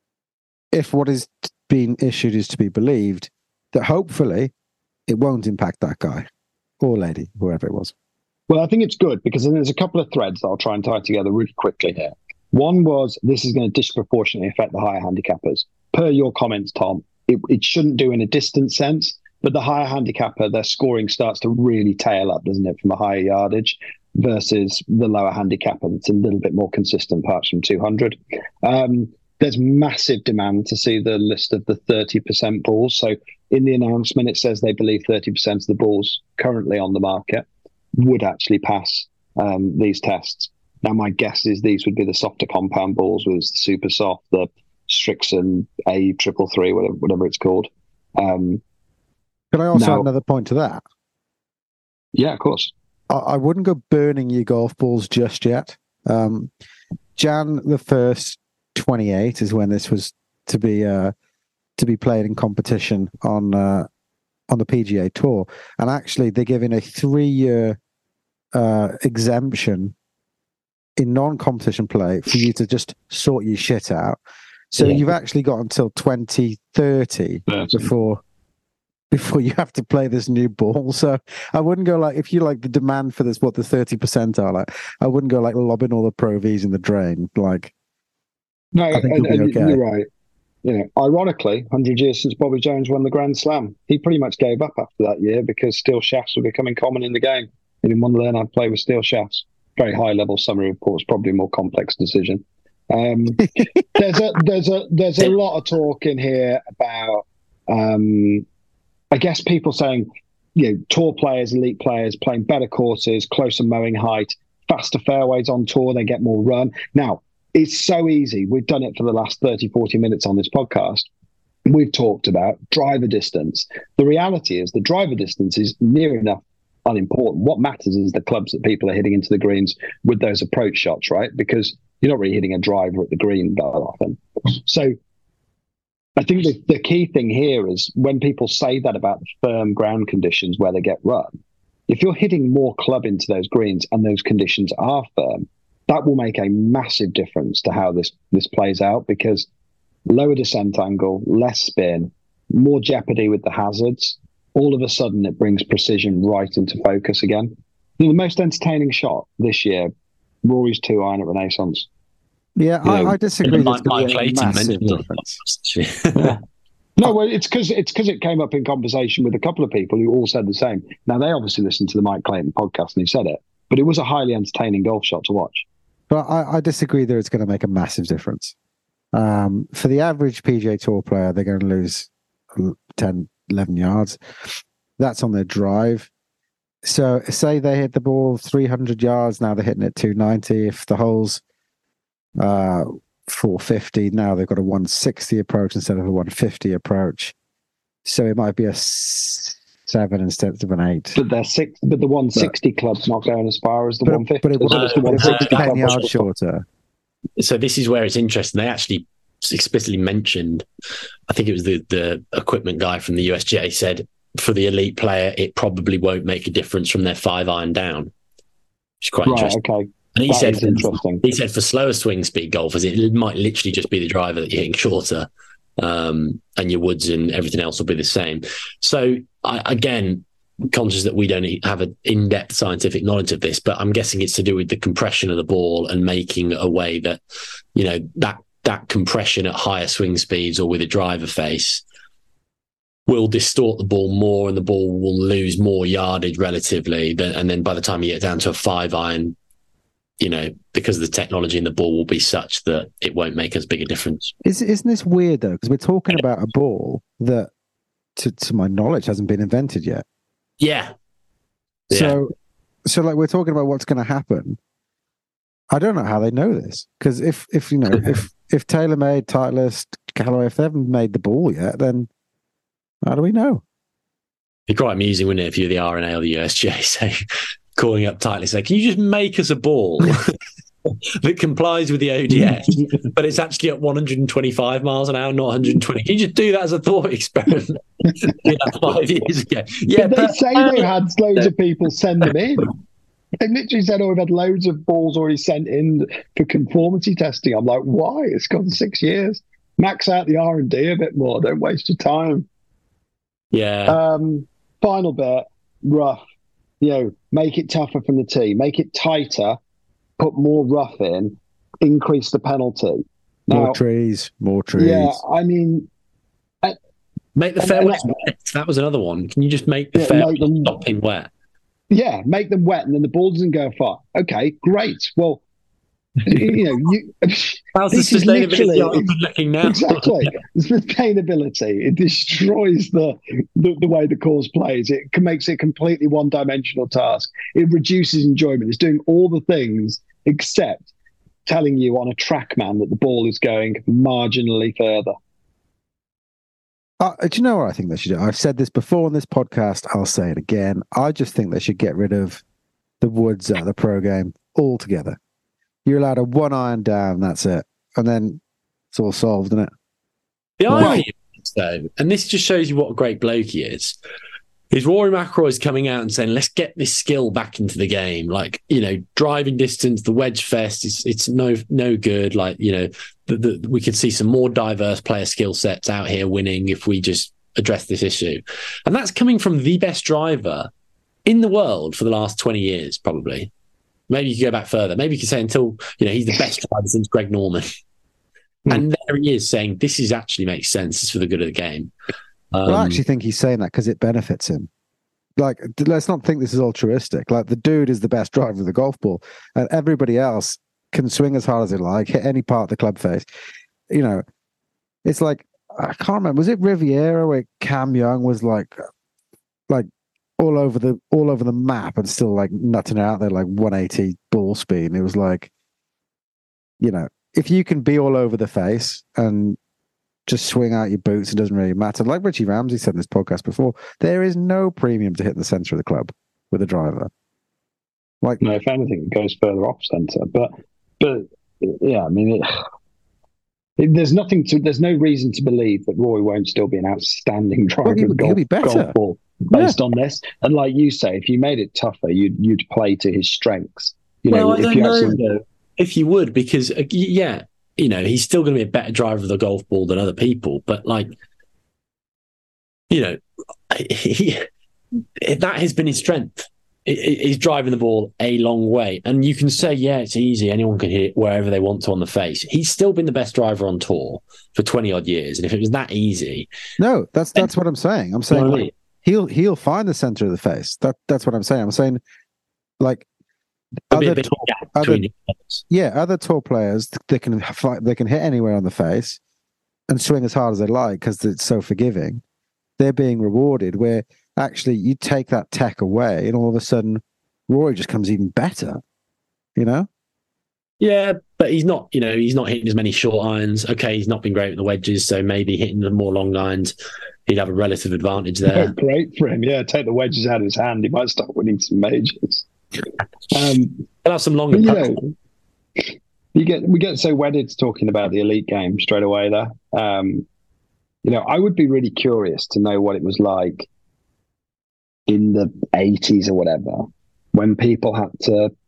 if what is being issued is to be believed, that hopefully it won't impact that guy or lady, whoever it was. Well, I think it's good because then there's a couple of threads that I'll try and tie together really quickly here. One was this is going to disproportionately affect the higher handicappers. Per your comments, Tom, it, it shouldn't do in a distance sense, but the higher handicapper, their scoring starts to really tail up, doesn't it, from a higher yardage versus the lower handicapper that's a little bit more consistent, perhaps from two hundred. Um, there's massive demand to see the list of the thirty percent balls. So in the announcement, it says they believe thirty percent of the balls currently on the market would actually pass um, these tests. Now, my guess is these would be the softer compound balls, with the super soft, the Strixon A triple three, whatever, whatever it's called. Um, Can I also Now- add another point to that? yeah, of course. I, I wouldn't go burning your golf balls just yet. Um, Jan the first twenty-eight is when this was to be uh, to be played in competition on uh, on the P G A Tour, and actually they're giving a three-year uh, exemption in non-competition play for you to just sort your shit out. So Yeah. you've actually got until twenty thirty before before you have to play this new ball. So I wouldn't go like, if you like the demand for this, what the thirty percent are like, I wouldn't go like lobbing all the Pro Vs in the drain. Like, No, I think and, you'll be and okay. you're right. You know, ironically, one hundred years since Bobby Jones won the Grand Slam, he pretty much gave up after that year because steel shafts were becoming common in the game. He didn't want to learn how to play with steel shafts. Very high level summary reports, probably a more complex decision. Um, there's a there's a there's a lot of talk in here about, um, I guess, people saying, you know, tour players, elite players playing better courses, closer mowing height, faster fairways on tour, they get more run. Now, it's so easy. We've done it for the last thirty, forty minutes on this podcast. We've talked about driver distance. The reality is the driver distance is near enough unimportant. What matters is the clubs that people are hitting into the greens with those approach shots, right? Because you're not really hitting a driver at the green that often. So I think the, the key thing here is when people say that about the firm ground conditions where they get run, if you're hitting more club into those greens and those conditions are firm, that will make a massive difference to how this, this plays out, because lower descent angle, less spin, more jeopardy with the hazards. All of a sudden, it brings precision right into focus again. You know, the most entertaining shot this year, Rory's two iron at Renaissance. yeah, Yeah. I, I disagree. There's Mike, going Mike to be a Clayton massive mentioned it. difference. No, well, it's because it's because it came up in conversation with a couple of people who all said the same. Now, they obviously listened to the Mike Clayton podcast and he said it, but it was a highly entertaining golf shot to watch. But I, I disagree that it's going to make a massive difference. Um, for the average P G A Tour player, they're going to lose ten, eleven yards. That's on their drive. So say they hit the ball three hundred yards, now they're hitting it two ninety. If the hole's uh, four fifty, now they've got a one sixty approach instead of a one fifty approach. So it might be a s- seven instead of an eight. But they're six, but the one sixty club's not going as far as the But, one fifty. but it will as the but it will one sixty be ten club yards was. shorter. So this is where it's interesting. They actually explicitly mentioned, I think it was the, the equipment guy from the U S G A said, for the elite player, it probably won't make a difference from their five iron down. Which is quite Right, interesting. okay. And he That said, is interesting. he said for slower swing speed golfers, it might literally just be the driver that you're hitting shorter, um, and your woods and everything else will be the same. So I, again, conscious that we don't have an in-depth scientific knowledge of this, but I'm guessing it's to do with the compression of the ball and making a way that, you know, that that compression at higher swing speeds or with a driver face will distort the ball more, and the ball will lose more yardage relatively. And then by the time you get down to a five iron, you know, because of the technology in the ball will be such that it won't make as big a difference. Isn't this weird though? Because we're talking about a ball that, to, to my knowledge, hasn't been invented yet. Yeah. yeah. So, so like we're talking about what's going to happen. I don't know how they know this, because if, if you know, if if TaylorMade, Titleist, Callaway, if they haven't made the ball yet, then how do we know? It'd be quite amusing, wouldn't it, if you're the R N A or the U S G A, say, calling up Titleist, say, can you just make us a ball that complies with the O D S, but it's actually at one hundred twenty-five miles an hour, not one hundred twenty? Can you just do that as a thought experiment? yeah, five years ago. Yeah, but they but, say they've had loads of people send them in. They literally said, oh, we've had loads of balls already sent in for conformity testing. I'm like, why? It's gone six years. Max out the R and D a bit more. Don't waste your time. Yeah. Um, final bit, rough. You know, make it tougher from the tee. Make it tighter. Put more rough in. Increase the penalty. More Now, trees. More trees. Yeah, I mean... I, make the and, fairways and, wet. That was another one. Can you just make the yeah, fairways make them, stopping wet? Yeah, make them wet and then the ball doesn't go far. Okay, great. Well, you know, you, how's the sustainability argument looking now? Exactly. Sustainability. It destroys the, the the way the course plays. It can, makes it a completely one-dimensional task. It reduces enjoyment. It's doing all the things except telling you on a TrackMan that the ball is going marginally further. Uh, do you know what I think they should do? I've said this before on this podcast. I'll say it again. I just think they should get rid of the woods out of the pro game altogether. You're allowed a one iron down, that's it. And then it's all solved, isn't it? The irony is, though, and this just shows you what a great bloke he is, is Rory McIlroy is coming out and saying, let's get this skill back into the game. Like, you know, driving distance, the wedge fest, it's, it's no no good. Like, you know, the, the, we could see some more diverse player skill sets out here winning if we just address this issue. And that's coming from the best driver in the world for the last twenty years, probably. Maybe you could go back further. Maybe you could say until, you know, he's the best driver since Greg Norman. Mm. And there he is saying, this is actually makes sense. It's for the good of the game. Um, well, I actually think he's saying that because it benefits him. Like, let's not think this is altruistic. Like, the dude is the best driver of the golf ball, and everybody else can swing as hard as they like, hit any part of the club face. You know, it's like, I can't remember. Was it Riviera where Cam Young was like, like all over the all over the map and still like nutting out there like one eighty ball speed? And it was like, you know, if you can be all over the face and just swing out your boots, it doesn't really matter. Like Richie Ramsey said in this podcast before, there is no premium to hit the center of the club with a driver. Like, no, if anything, it goes further off center. But, but yeah, I mean, it, it, there's nothing to, there's no reason to believe that Roy won't still be an outstanding driver well, he, of golf, he'll be better. golf ball based yeah. on this. And like you say, if you made it tougher, you'd you'd play to his strengths. You know, well, I if don't you know actually, though, if you would, because uh, yeah. You know, he's still going to be a better driver of the golf ball than other people. But, like, you know, he, that has been his strength. He's driving the ball a long way. And you can say, yeah, it's easy. Anyone can hit it wherever they want to on the face. He's still been the best driver on tour for twenty-odd years. And if it was that easy... No, that's that's what I'm saying. I'm saying right. like, he'll he'll find the center of the face. That That's what I'm saying. I'm saying, like... Other tour, other, yeah, other tour players, they can they can hit anywhere on the face and swing as hard as they like because it's so forgiving. They're being rewarded. Where actually you take that tech away, and all of a sudden, Rory just comes even better. You know? Yeah, but he's not. You know, he's not hitting as many short irons. Okay, he's not been great with the wedges, so maybe hitting the more long irons, he'd have a relative advantage there. Oh, great for him. Yeah, take the wedges out of his hand. He might start winning some majors. Um, I'll have some longer. You know, you get we get so wedded to talking about the elite game straight away. There, um, you know, I would be really curious to know what it was like in the eighties or whatever when people had to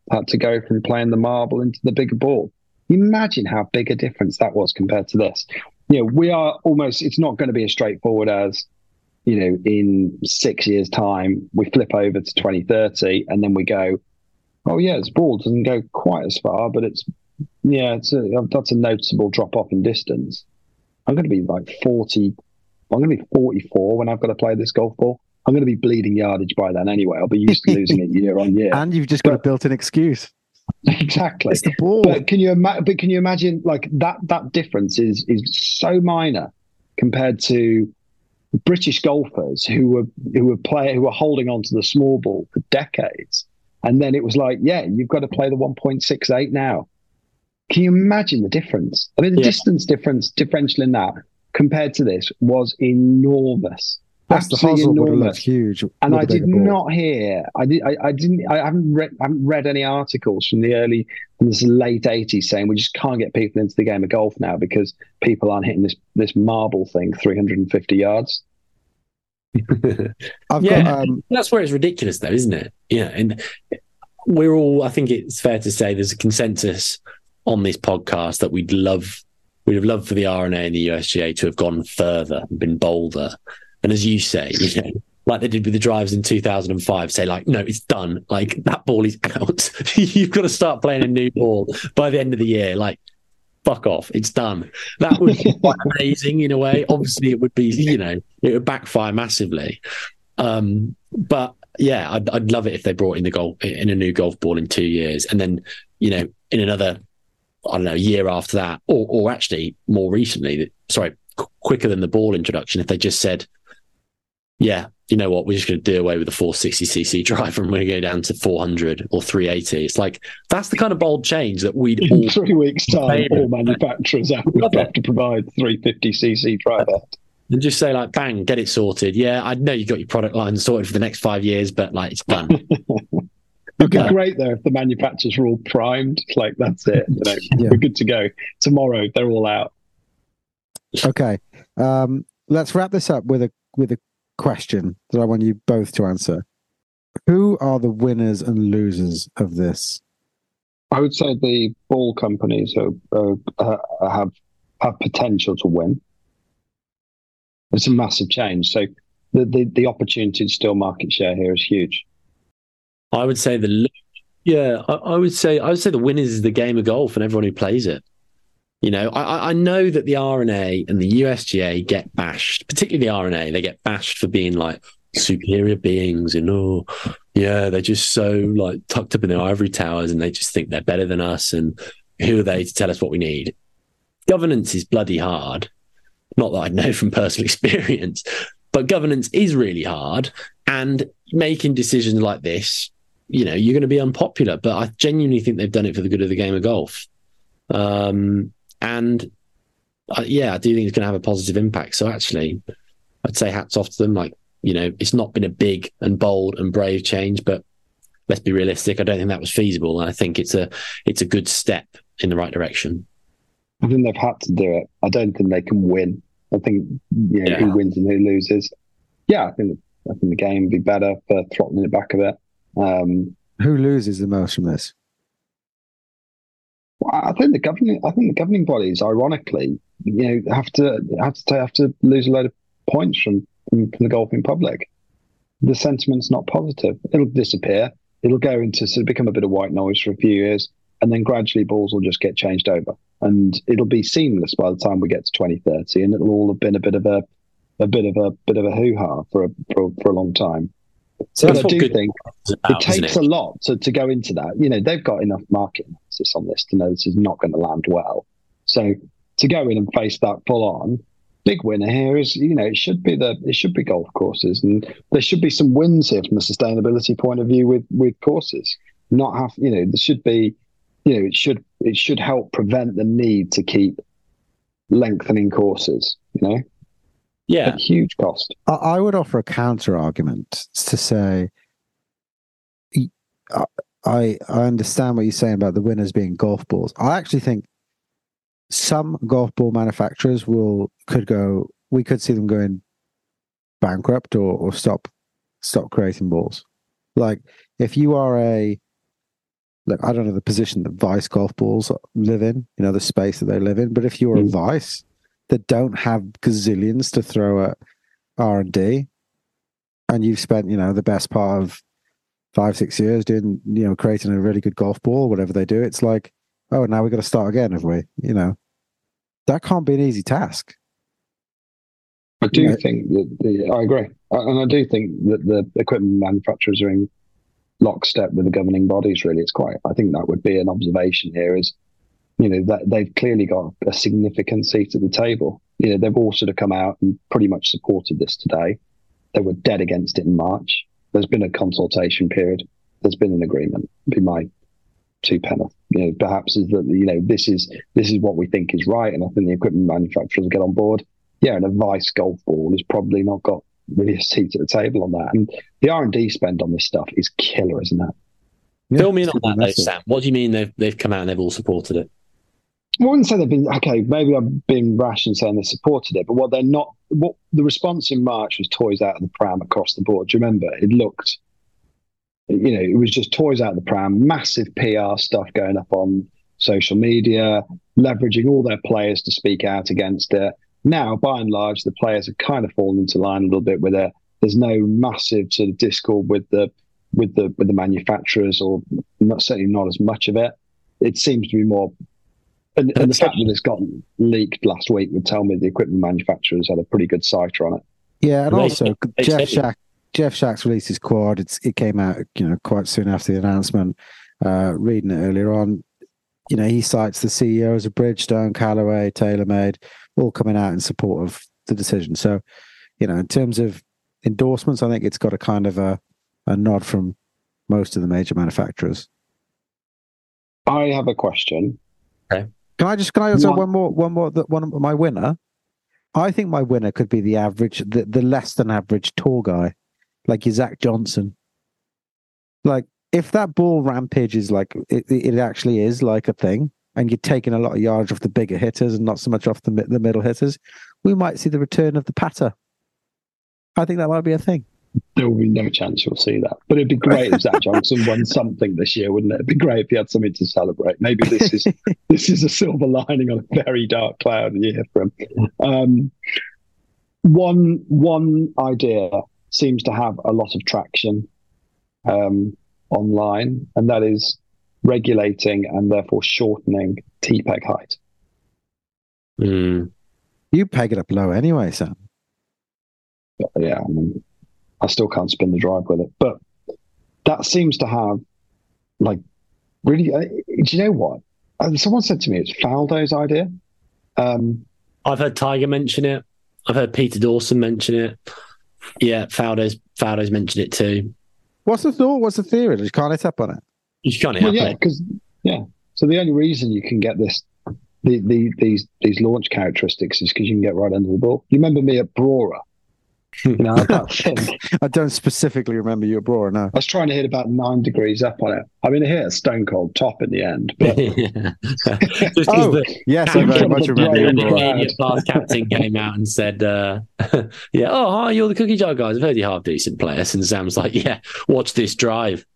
had to go from playing the marble into the bigger ball. Imagine how big a difference that was compared to this. You know, we are almost, it's not going to be as straightforward as, you know, in six years' time, we flip over to twenty thirty and then we go, oh, yeah, this ball doesn't go quite as far, but it's, yeah, it's a, that's a noticeable drop off in distance. I'm going to be like forty, I'm going to be forty-four when I've got to play this golf ball. I'm going to be bleeding yardage by then anyway. I'll be used to losing it year on year. And you've just got but, a built-in excuse. Exactly. It's the ball. But can you ima- but can you imagine like that that difference is is so minor compared to British golfers who were who were play who were holding on to the small ball for decades. And then it was like, yeah, you've got to play the one point six eight now. Can you imagine the difference? I mean, the yeah. distance difference differential in that compared to this was enormous. That's the puzzle would have looked huge. And I did not hear, I did, I, I didn't, I haven't read, I haven't read any articles from the early, from this late eighties saying we just can't get people into the game of golf now because people aren't hitting this this marble thing three hundred fifty yards. I've yeah, got, um, that's where it's ridiculous, though, isn't it? Yeah, and we're all. I think it's fair to say there's a consensus on this podcast that we'd love, we'd have loved for the R N A and the U S G A to have gone further, been bolder. And as you say, you know, like they did with the drives in two thousand five, say like, no, it's done. Like that ball is out. You've got to start playing a new ball by the end of the year. Like, fuck off. It's done. That would be quite amazing in a way. Obviously, it would be, you know, it would backfire massively. Um, but yeah, I'd, I'd love it if they brought in the golf in a new golf ball in two years, and then, you know, in another, I don't know, year after that, or or actually more recently, sorry, qu- quicker than the ball introduction, if they just said, yeah, you know what, we're just going to do away with the four sixty c c driver and we're going to go down to four hundred or three eighty. It's like, that's the kind of bold change that we'd in all... three weeks' time, all manufacturers have, have to provide three fifty c c driver. And just say, like, bang, get it sorted. Yeah, I know you've got your product line sorted for the next five years, but, like, it's done. It'd be great, though, if the manufacturers were all primed. Like, that's it. You know, yeah. We're good to go. Tomorrow, they're all out. Okay. Um, let's wrap this up with a with a question that I want you both to answer. Who are the winners and losers of this? I would say the ball companies are, uh, uh, have have potential to win. It's a massive change. So the, the, the opportunity to steal market share here is huge. I would say the yeah. I, I would say I would say the winners is the game of golf and everyone who plays it. You know, I, I know that the R N A and the U S G A get bashed, particularly the R N A. They get bashed for being like superior beings, and oh, yeah, they're just so like tucked up in their ivory towers, and they just think they're better than us. And who are they to tell us what we need? Governance is bloody hard. Not that I know from personal experience, but governance is really hard. And making decisions like this, you know, you're going to be unpopular. But I genuinely think they've done it for the good of the game of golf. Um, And uh, yeah, I do think it's going to have a positive impact. So actually, I'd say hats off to them. Like, you know, it's not been a big and bold and brave change, but let's be realistic. I don't think that was feasible. And I think it's a it's a good step in the right direction. I think they've had to do it. I don't think they can win. I think, you know, yeah. who wins and who loses. Yeah, I think I think the game would be better for throttling it back a bit. Um, who loses the most from this? I think the governing, I think the governing bodies, ironically, you know, have to have to have to lose a load of points from, from, from the golfing public. The sentiment's not positive. It'll disappear. It'll go into sort of become a bit of white noise for a few years, and then gradually balls will just get changed over, and it'll be seamless by the time we get to twenty thirty, and it'll all have been a bit of a a bit of a bit of a hoo ha for a for, for a long time. So I do think about, it takes it? a lot to, to go into that. You know, they've got enough market analysis on this to know this is not going to land well. So to go in and face that full on, big winner here is, you know, it should be the it should be golf courses, and there should be some wins here from a sustainability point of view with with courses. Not have, you know, there should be, you know, it should it should help prevent the need to keep lengthening courses. You know. Yeah, a huge cost. I would offer a counter argument to say, I I understand what you're saying about the winners being golf balls. I actually think some golf ball manufacturers will could go. We could see them going bankrupt or, or stop stop creating balls. Like if you are a look, I don't know the position that Vice golf balls live in, you know, the space that they live in. But if you're mm. a Vice that don't have gazillions to throw at R and D, and you've spent, you know, the best part of five, six years doing, you know, creating a really good golf ball, whatever they do, it's like, oh, now we've got to start again, have we? You know, that can't be an easy task. I do you know, think that the, I agree. And I do think that the equipment manufacturers are in lockstep with the governing bodies, really. It's quite, I think that would be an observation here is, you know, that they've clearly got a significant seat at the table. You know, they've all sort of come out and pretty much supported this today. They were dead against it in March. There's been a consultation period. There's been an agreement. Be my two penneth. You know, perhaps is that, you know, this is this is what we think is right, and I think the equipment manufacturers will get on board. Yeah, and a Vice golf ball has probably not got really a seat at the table on that. And the R and D spend on this stuff is killer, isn't it? Yeah, Fill me in on that, though, Sam. What do you mean they've they've come out and they've all supported it? I wouldn't say they've been okay. Maybe I've been rash in saying they supported it, but what they're not. What the response in March was toys out of the pram across the board. Do you remember? It looked, you know, it was just toys out of the pram. Massive P R stuff going up on social media, leveraging all their players to speak out against it. Now, by and large, the players have kind of fallen into line a little bit with it. There's no massive sort of discord with the with the with the manufacturers, or not certainly not as much of it. It seems to be more. And, and the fact that it's gotten leaked last week would tell me the equipment manufacturers had a pretty good citer on it. Yeah, and also Jeff Shack, Jeff Shack's released his quad. It's it came out, you know, quite soon after the announcement. Uh, reading it earlier on, you know, he cites the C E Os of Bridgestone, Callaway, TaylorMade, all coming out in support of the decision. So, you know, in terms of endorsements, I think it's got a kind of a, a nod from most of the major manufacturers. I have a question. Okay. Can I just can I also one, one more one more one my winner? I think my winner could be the average, the, the less than average tall guy, like your Zach Johnson. Like if that ball rampage is like it, it actually is like a thing, and you're taking a lot of yards off the bigger hitters and not so much off the the middle hitters, we might see the return of the patter. I think that might be a thing. There will be no chance you'll see that. But it'd be great if Zach Johnson won something this year, wouldn't it? It'd be great if he had something to celebrate. Maybe this is this is a silver lining on a very dark cloud year for him. Um, one one idea seems to have a lot of traction um, online, and that is regulating and therefore shortening T-peg height. Mm. You peg it up low anyway, Sam. Yeah, I mean, I still can't spin the drive with it, but that seems to have, like, really. Uh, do you know what? Uh, someone said to me it's Faldo's idea. Um, I've heard Tiger mention it. I've heard Peter Dawson mention it. Yeah, Faldo's Faldo's mentioned it too. What's the thought? What's the theory? Just can't hit up on it. You can't hit well, up yeah, on it. because yeah. So the only reason you can get this, the, the these these launch characteristics is because you can get right under the ball. You remember me at Brora? You know, I, I don't specifically remember you at Brora, no. I was trying to hit about nine degrees up on it. I mean, I hit a stone cold top in the end. But... Just oh, the yes, I very much remember you at Brora. The past captain came out and said, uh, yeah, oh, hi, you're the cookie jar guys. I've heard you're half decent players. And Sam's like, yeah, watch this drive.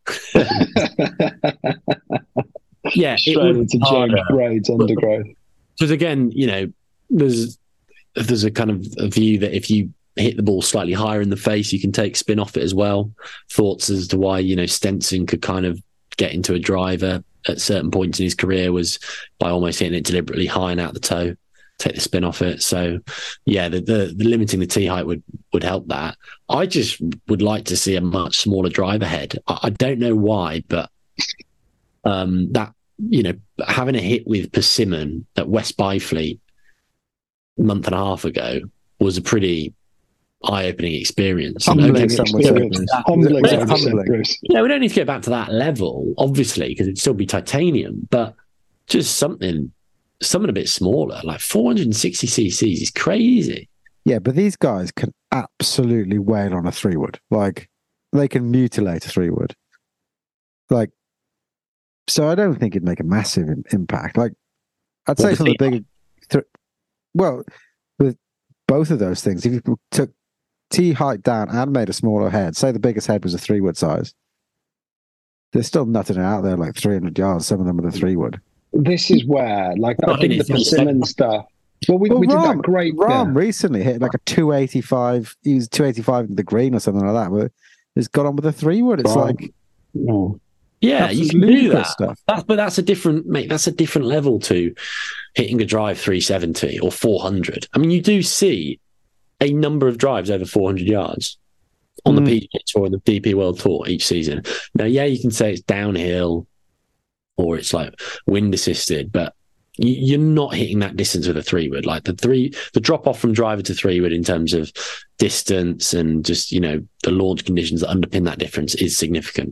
Yeah, straight it into James Braid's undergrowth. Because again, you know, there's there's a kind of a view that if you hit the ball slightly higher in the face, you can take spin off it as well. Thoughts as to why, you know, Stenson could kind of get into a driver at certain points in his career was by almost hitting it deliberately high and out the toe, take the spin off it. So yeah, the, the, the limiting the tee height would, would help that. I just would like to see a much smaller driver head. I, I don't know why, but um, that, you know, having a hit with Persimmon at West Byfleet a month and a half ago was a pretty eye-opening experience. Humbling okay, experience. Humbling experience. Yeah, we don't need to get back to that level, obviously, because it'd still be titanium, but just something, something a bit smaller, like four hundred sixty cc's is crazy. Yeah, but these guys can absolutely wail on a three wood. Like, they can mutilate a three wood. Like, so I don't think it'd make a massive impact. Like, I'd say from the bigger, th- well, with both of those things, if you took T height down and made a smaller head, say the biggest head was a three wood size, They're still nutting it out there like three hundred yards. Some of them with a three wood. This is where, like, I Not think the hitting persimmon stuff. Well, we, Well, we did Rahm, that great. Rahm yeah. recently hit like a two eighty-five. He was two eighty-five in the green or something like that. But it's got on with a three wood. It's Right. like No. Yeah, that's you just can do ludicrous that. stuff. That, but that's a different, mate. That's a different level to hitting a drive three seventy or four hundred. I mean, you do see a number of drives over four hundred yards on Mm. the P G A Tour and the D P World Tour each season. Now, yeah, you can say it's downhill or it's like wind assisted, but you, you're not hitting that distance with a three wood. Like the three, the drop off from driver to three wood in terms of distance and just, you know, the launch conditions that underpin that difference is significant.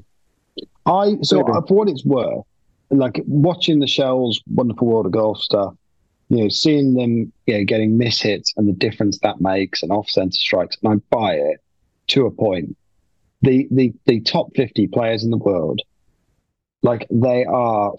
I so Maybe. uh, for what it's worth, like watching the Shell's Wonderful World of Golf stuff, you know, seeing them, you know, getting miss hits and the difference that makes and off center strikes, and I buy it to a point. The the the top fifty players in the world, like they are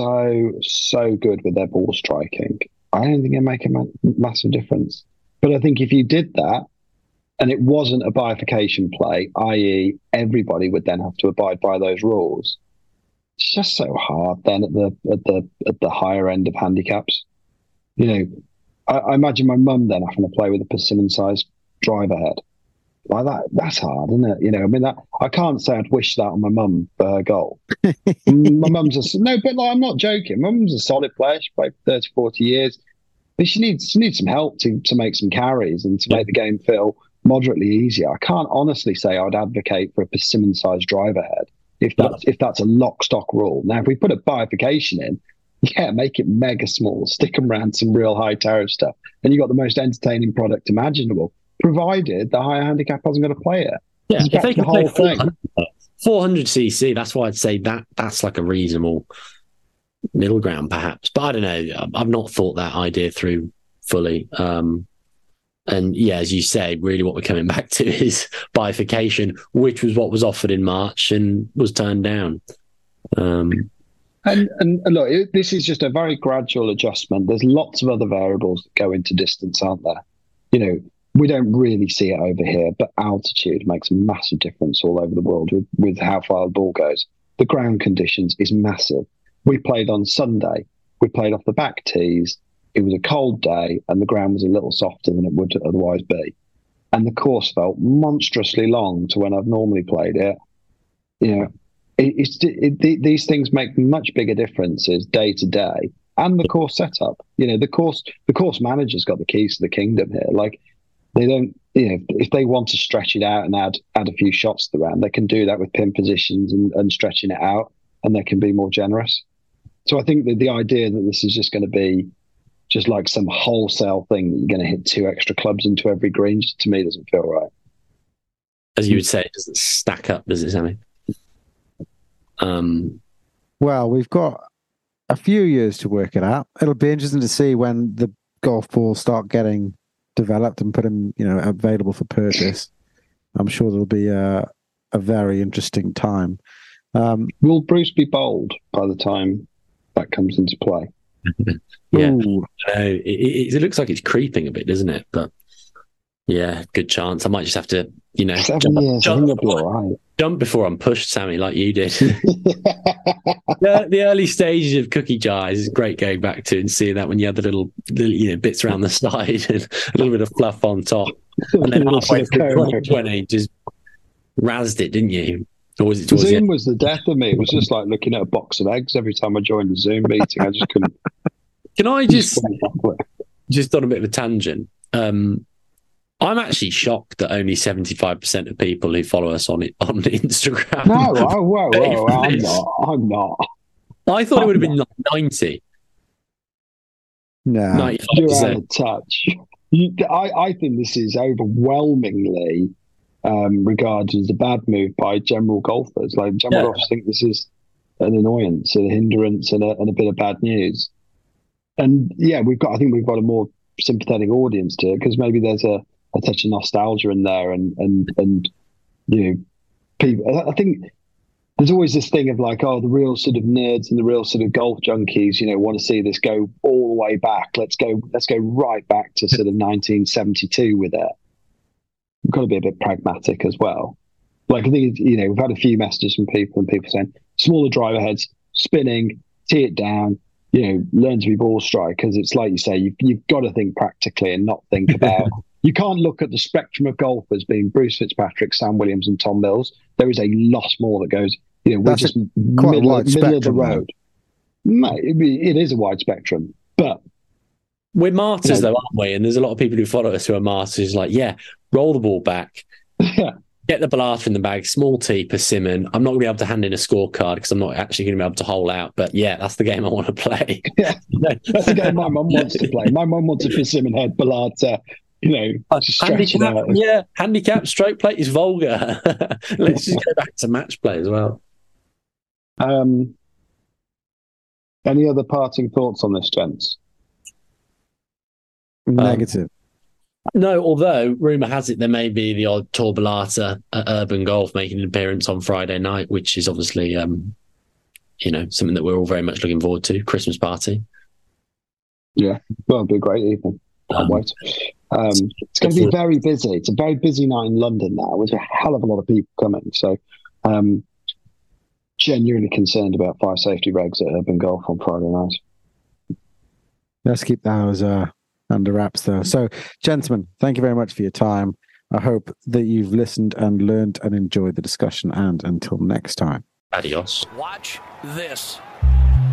so so good with their ball striking. I don't think it make a ma- massive difference. But I think if you did that, and it wasn't a bifurcation play, that is, everybody would then have to abide by those rules. It's just so hard then at the at the at the higher end of handicaps. You know, I, I imagine my mum then having to play with a persimmon-sized driver head. Like that, that's hard, isn't it? You know, I mean, that I can't say I'd wish that on my mum for her goal. My mum's a no, but like, I'm not joking. My mum's a solid player. She played for thirty, forty years, but she needs she needs some help to to make some carries and to make the game feel moderately easier. I can't honestly say I would advocate for a persimmon-sized driver head if that's if that's a lock stock rule. Now, if we put a bifurcation in, yeah, make it mega small, stick them around some real high tariff stuff, and you got the most entertaining product imaginable. Provided the higher handicap hasn't got to play it. Yeah, It's if back they to the can play whole thing. four hundred, four hundred c c, that's why I'd say that that's like a reasonable middle ground, perhaps. But I don't know. I've- I've not thought that idea through fully. Um, and yeah, as you say, really what we're coming back to is bifurcation, which was what was offered in March and was turned down. Um, And, and and look, it, this is just a very gradual adjustment. There's lots of other variables that go into distance, aren't there? You know, we don't really see it over here, but altitude makes a massive difference all over the world with, with how far the ball goes. The ground conditions is massive. We played on Sunday. We played off the back tees. It was a cold day, and the ground was a little softer than it would otherwise be. And the course felt monstrously long to when I've normally played it. You know, it, it's it, it, these things make much bigger differences day to day, and the course setup. You know, the course the course manager's got the keys to the kingdom here. Like they don't, you know, if they want to stretch it out and add add a few shots to the round, they can do that with pin positions and, and stretching it out, and they can be more generous. So I think that the idea that this is just going to be just like some wholesale thing that you're going to hit two extra clubs into every green, just to me doesn't feel right. as you would say, it doesn't stack up, does it, Sammy? Um, Well, we've got a few years to work it out. It'll be interesting to see when the golf balls start getting developed and put in, you know, available for purchase. I'm sure there'll be a, a very interesting time. Um, Will Bruce be bold by the time that comes into play? yeah, ooh, I know. It, it, it looks like it's creeping a bit, doesn't it? But yeah, good chance. I might just have to, you know, Seven jump, years, I jump, think they'll be all right. jump before I'm pushed, Sammy, like you did. the, the early stages of Cookie Jars is great going back to and seeing that when you had the little, little you know, bits around the side and a little bit of fluff on top. And then halfway through twenty twenty, just razzed it, didn't you? Or was it towards the Zoom end? was the death of me. It was just like looking at a box of eggs every time I joined a Zoom meeting. I just couldn't. Can I just, couldn't follow it. just on a bit of a tangent? Um, I'm actually shocked that only seventy-five percent of people who follow us on it on Instagram. No, oh, whoa, whoa, for I'm this. not. I'm not. I thought it would have been like ninety, no. ninety-five You're out percent. of touch. You, I, I think this is overwhelmingly um, regarded as a bad move by general golfers. Like general Yeah. golfers think this is an annoyance, a hindrance, and a, and a bit of bad news. And yeah, we've got. I think we've got a more sympathetic audience to it because maybe there's a, a touch of nostalgia in there, and and and you know, people. I I think there's always this thing of like, oh, the real sort of nerds and the real sort of golf junkies, you know, want to see this go all the way back. Let's go, let's go right back to sort of nineteen seventy-two with it. We've got to be a bit pragmatic as well. Like I think, you know, we've had a few messages from people and people saying, smaller driver heads, spinning, tee it down, you know, learn to be ball strike. Because it's like you say, you've, you've got to think practically and not think about. You can't look at the spectrum of golfers being Bruce Fitzpatrick, Sam Williams, and Tom Mills. There is a lot more that goes. You know, we're That's just a, quite middle, a wide middle of the spectrum, road. Mate, it, it is a wide spectrum, but we're martyrs, Yeah. though, aren't we? And there's a lot of people who follow us who are martyrs. Like, yeah, roll the ball back, yeah, get the Balata in the bag, small tee, persimmon. I'm not going to be able to hand in a scorecard because I'm not actually going to be able to hole out. But yeah, that's the game I want to play. yeah. That's the game my mum wants to play. My mum wants a persimmon head, Balata. You know, just stretch it handicap, out. yeah, handicap stroke plate is vulgar. Let's just go back to match play as well. Um, any other parting thoughts on this, gents? Negative. No, although rumour has it there may be the odd Tor Balata at Urban Golf making an appearance on Friday night, which is obviously, um, you know, something that we're all very much looking forward to. Christmas party. Yeah, well, it'll be a great evening. Can't Um, wait. Um, it's going to be very busy. It's a very busy night in London now, with a hell of a lot of people coming. So, um, genuinely concerned about fire safety regs at Urban Golf on Friday night. Let's keep those uh, under wraps, though. So, gentlemen, thank you very much for your time. I hope that you've listened and learned and enjoyed the discussion. And until next time. Adios. Watch this.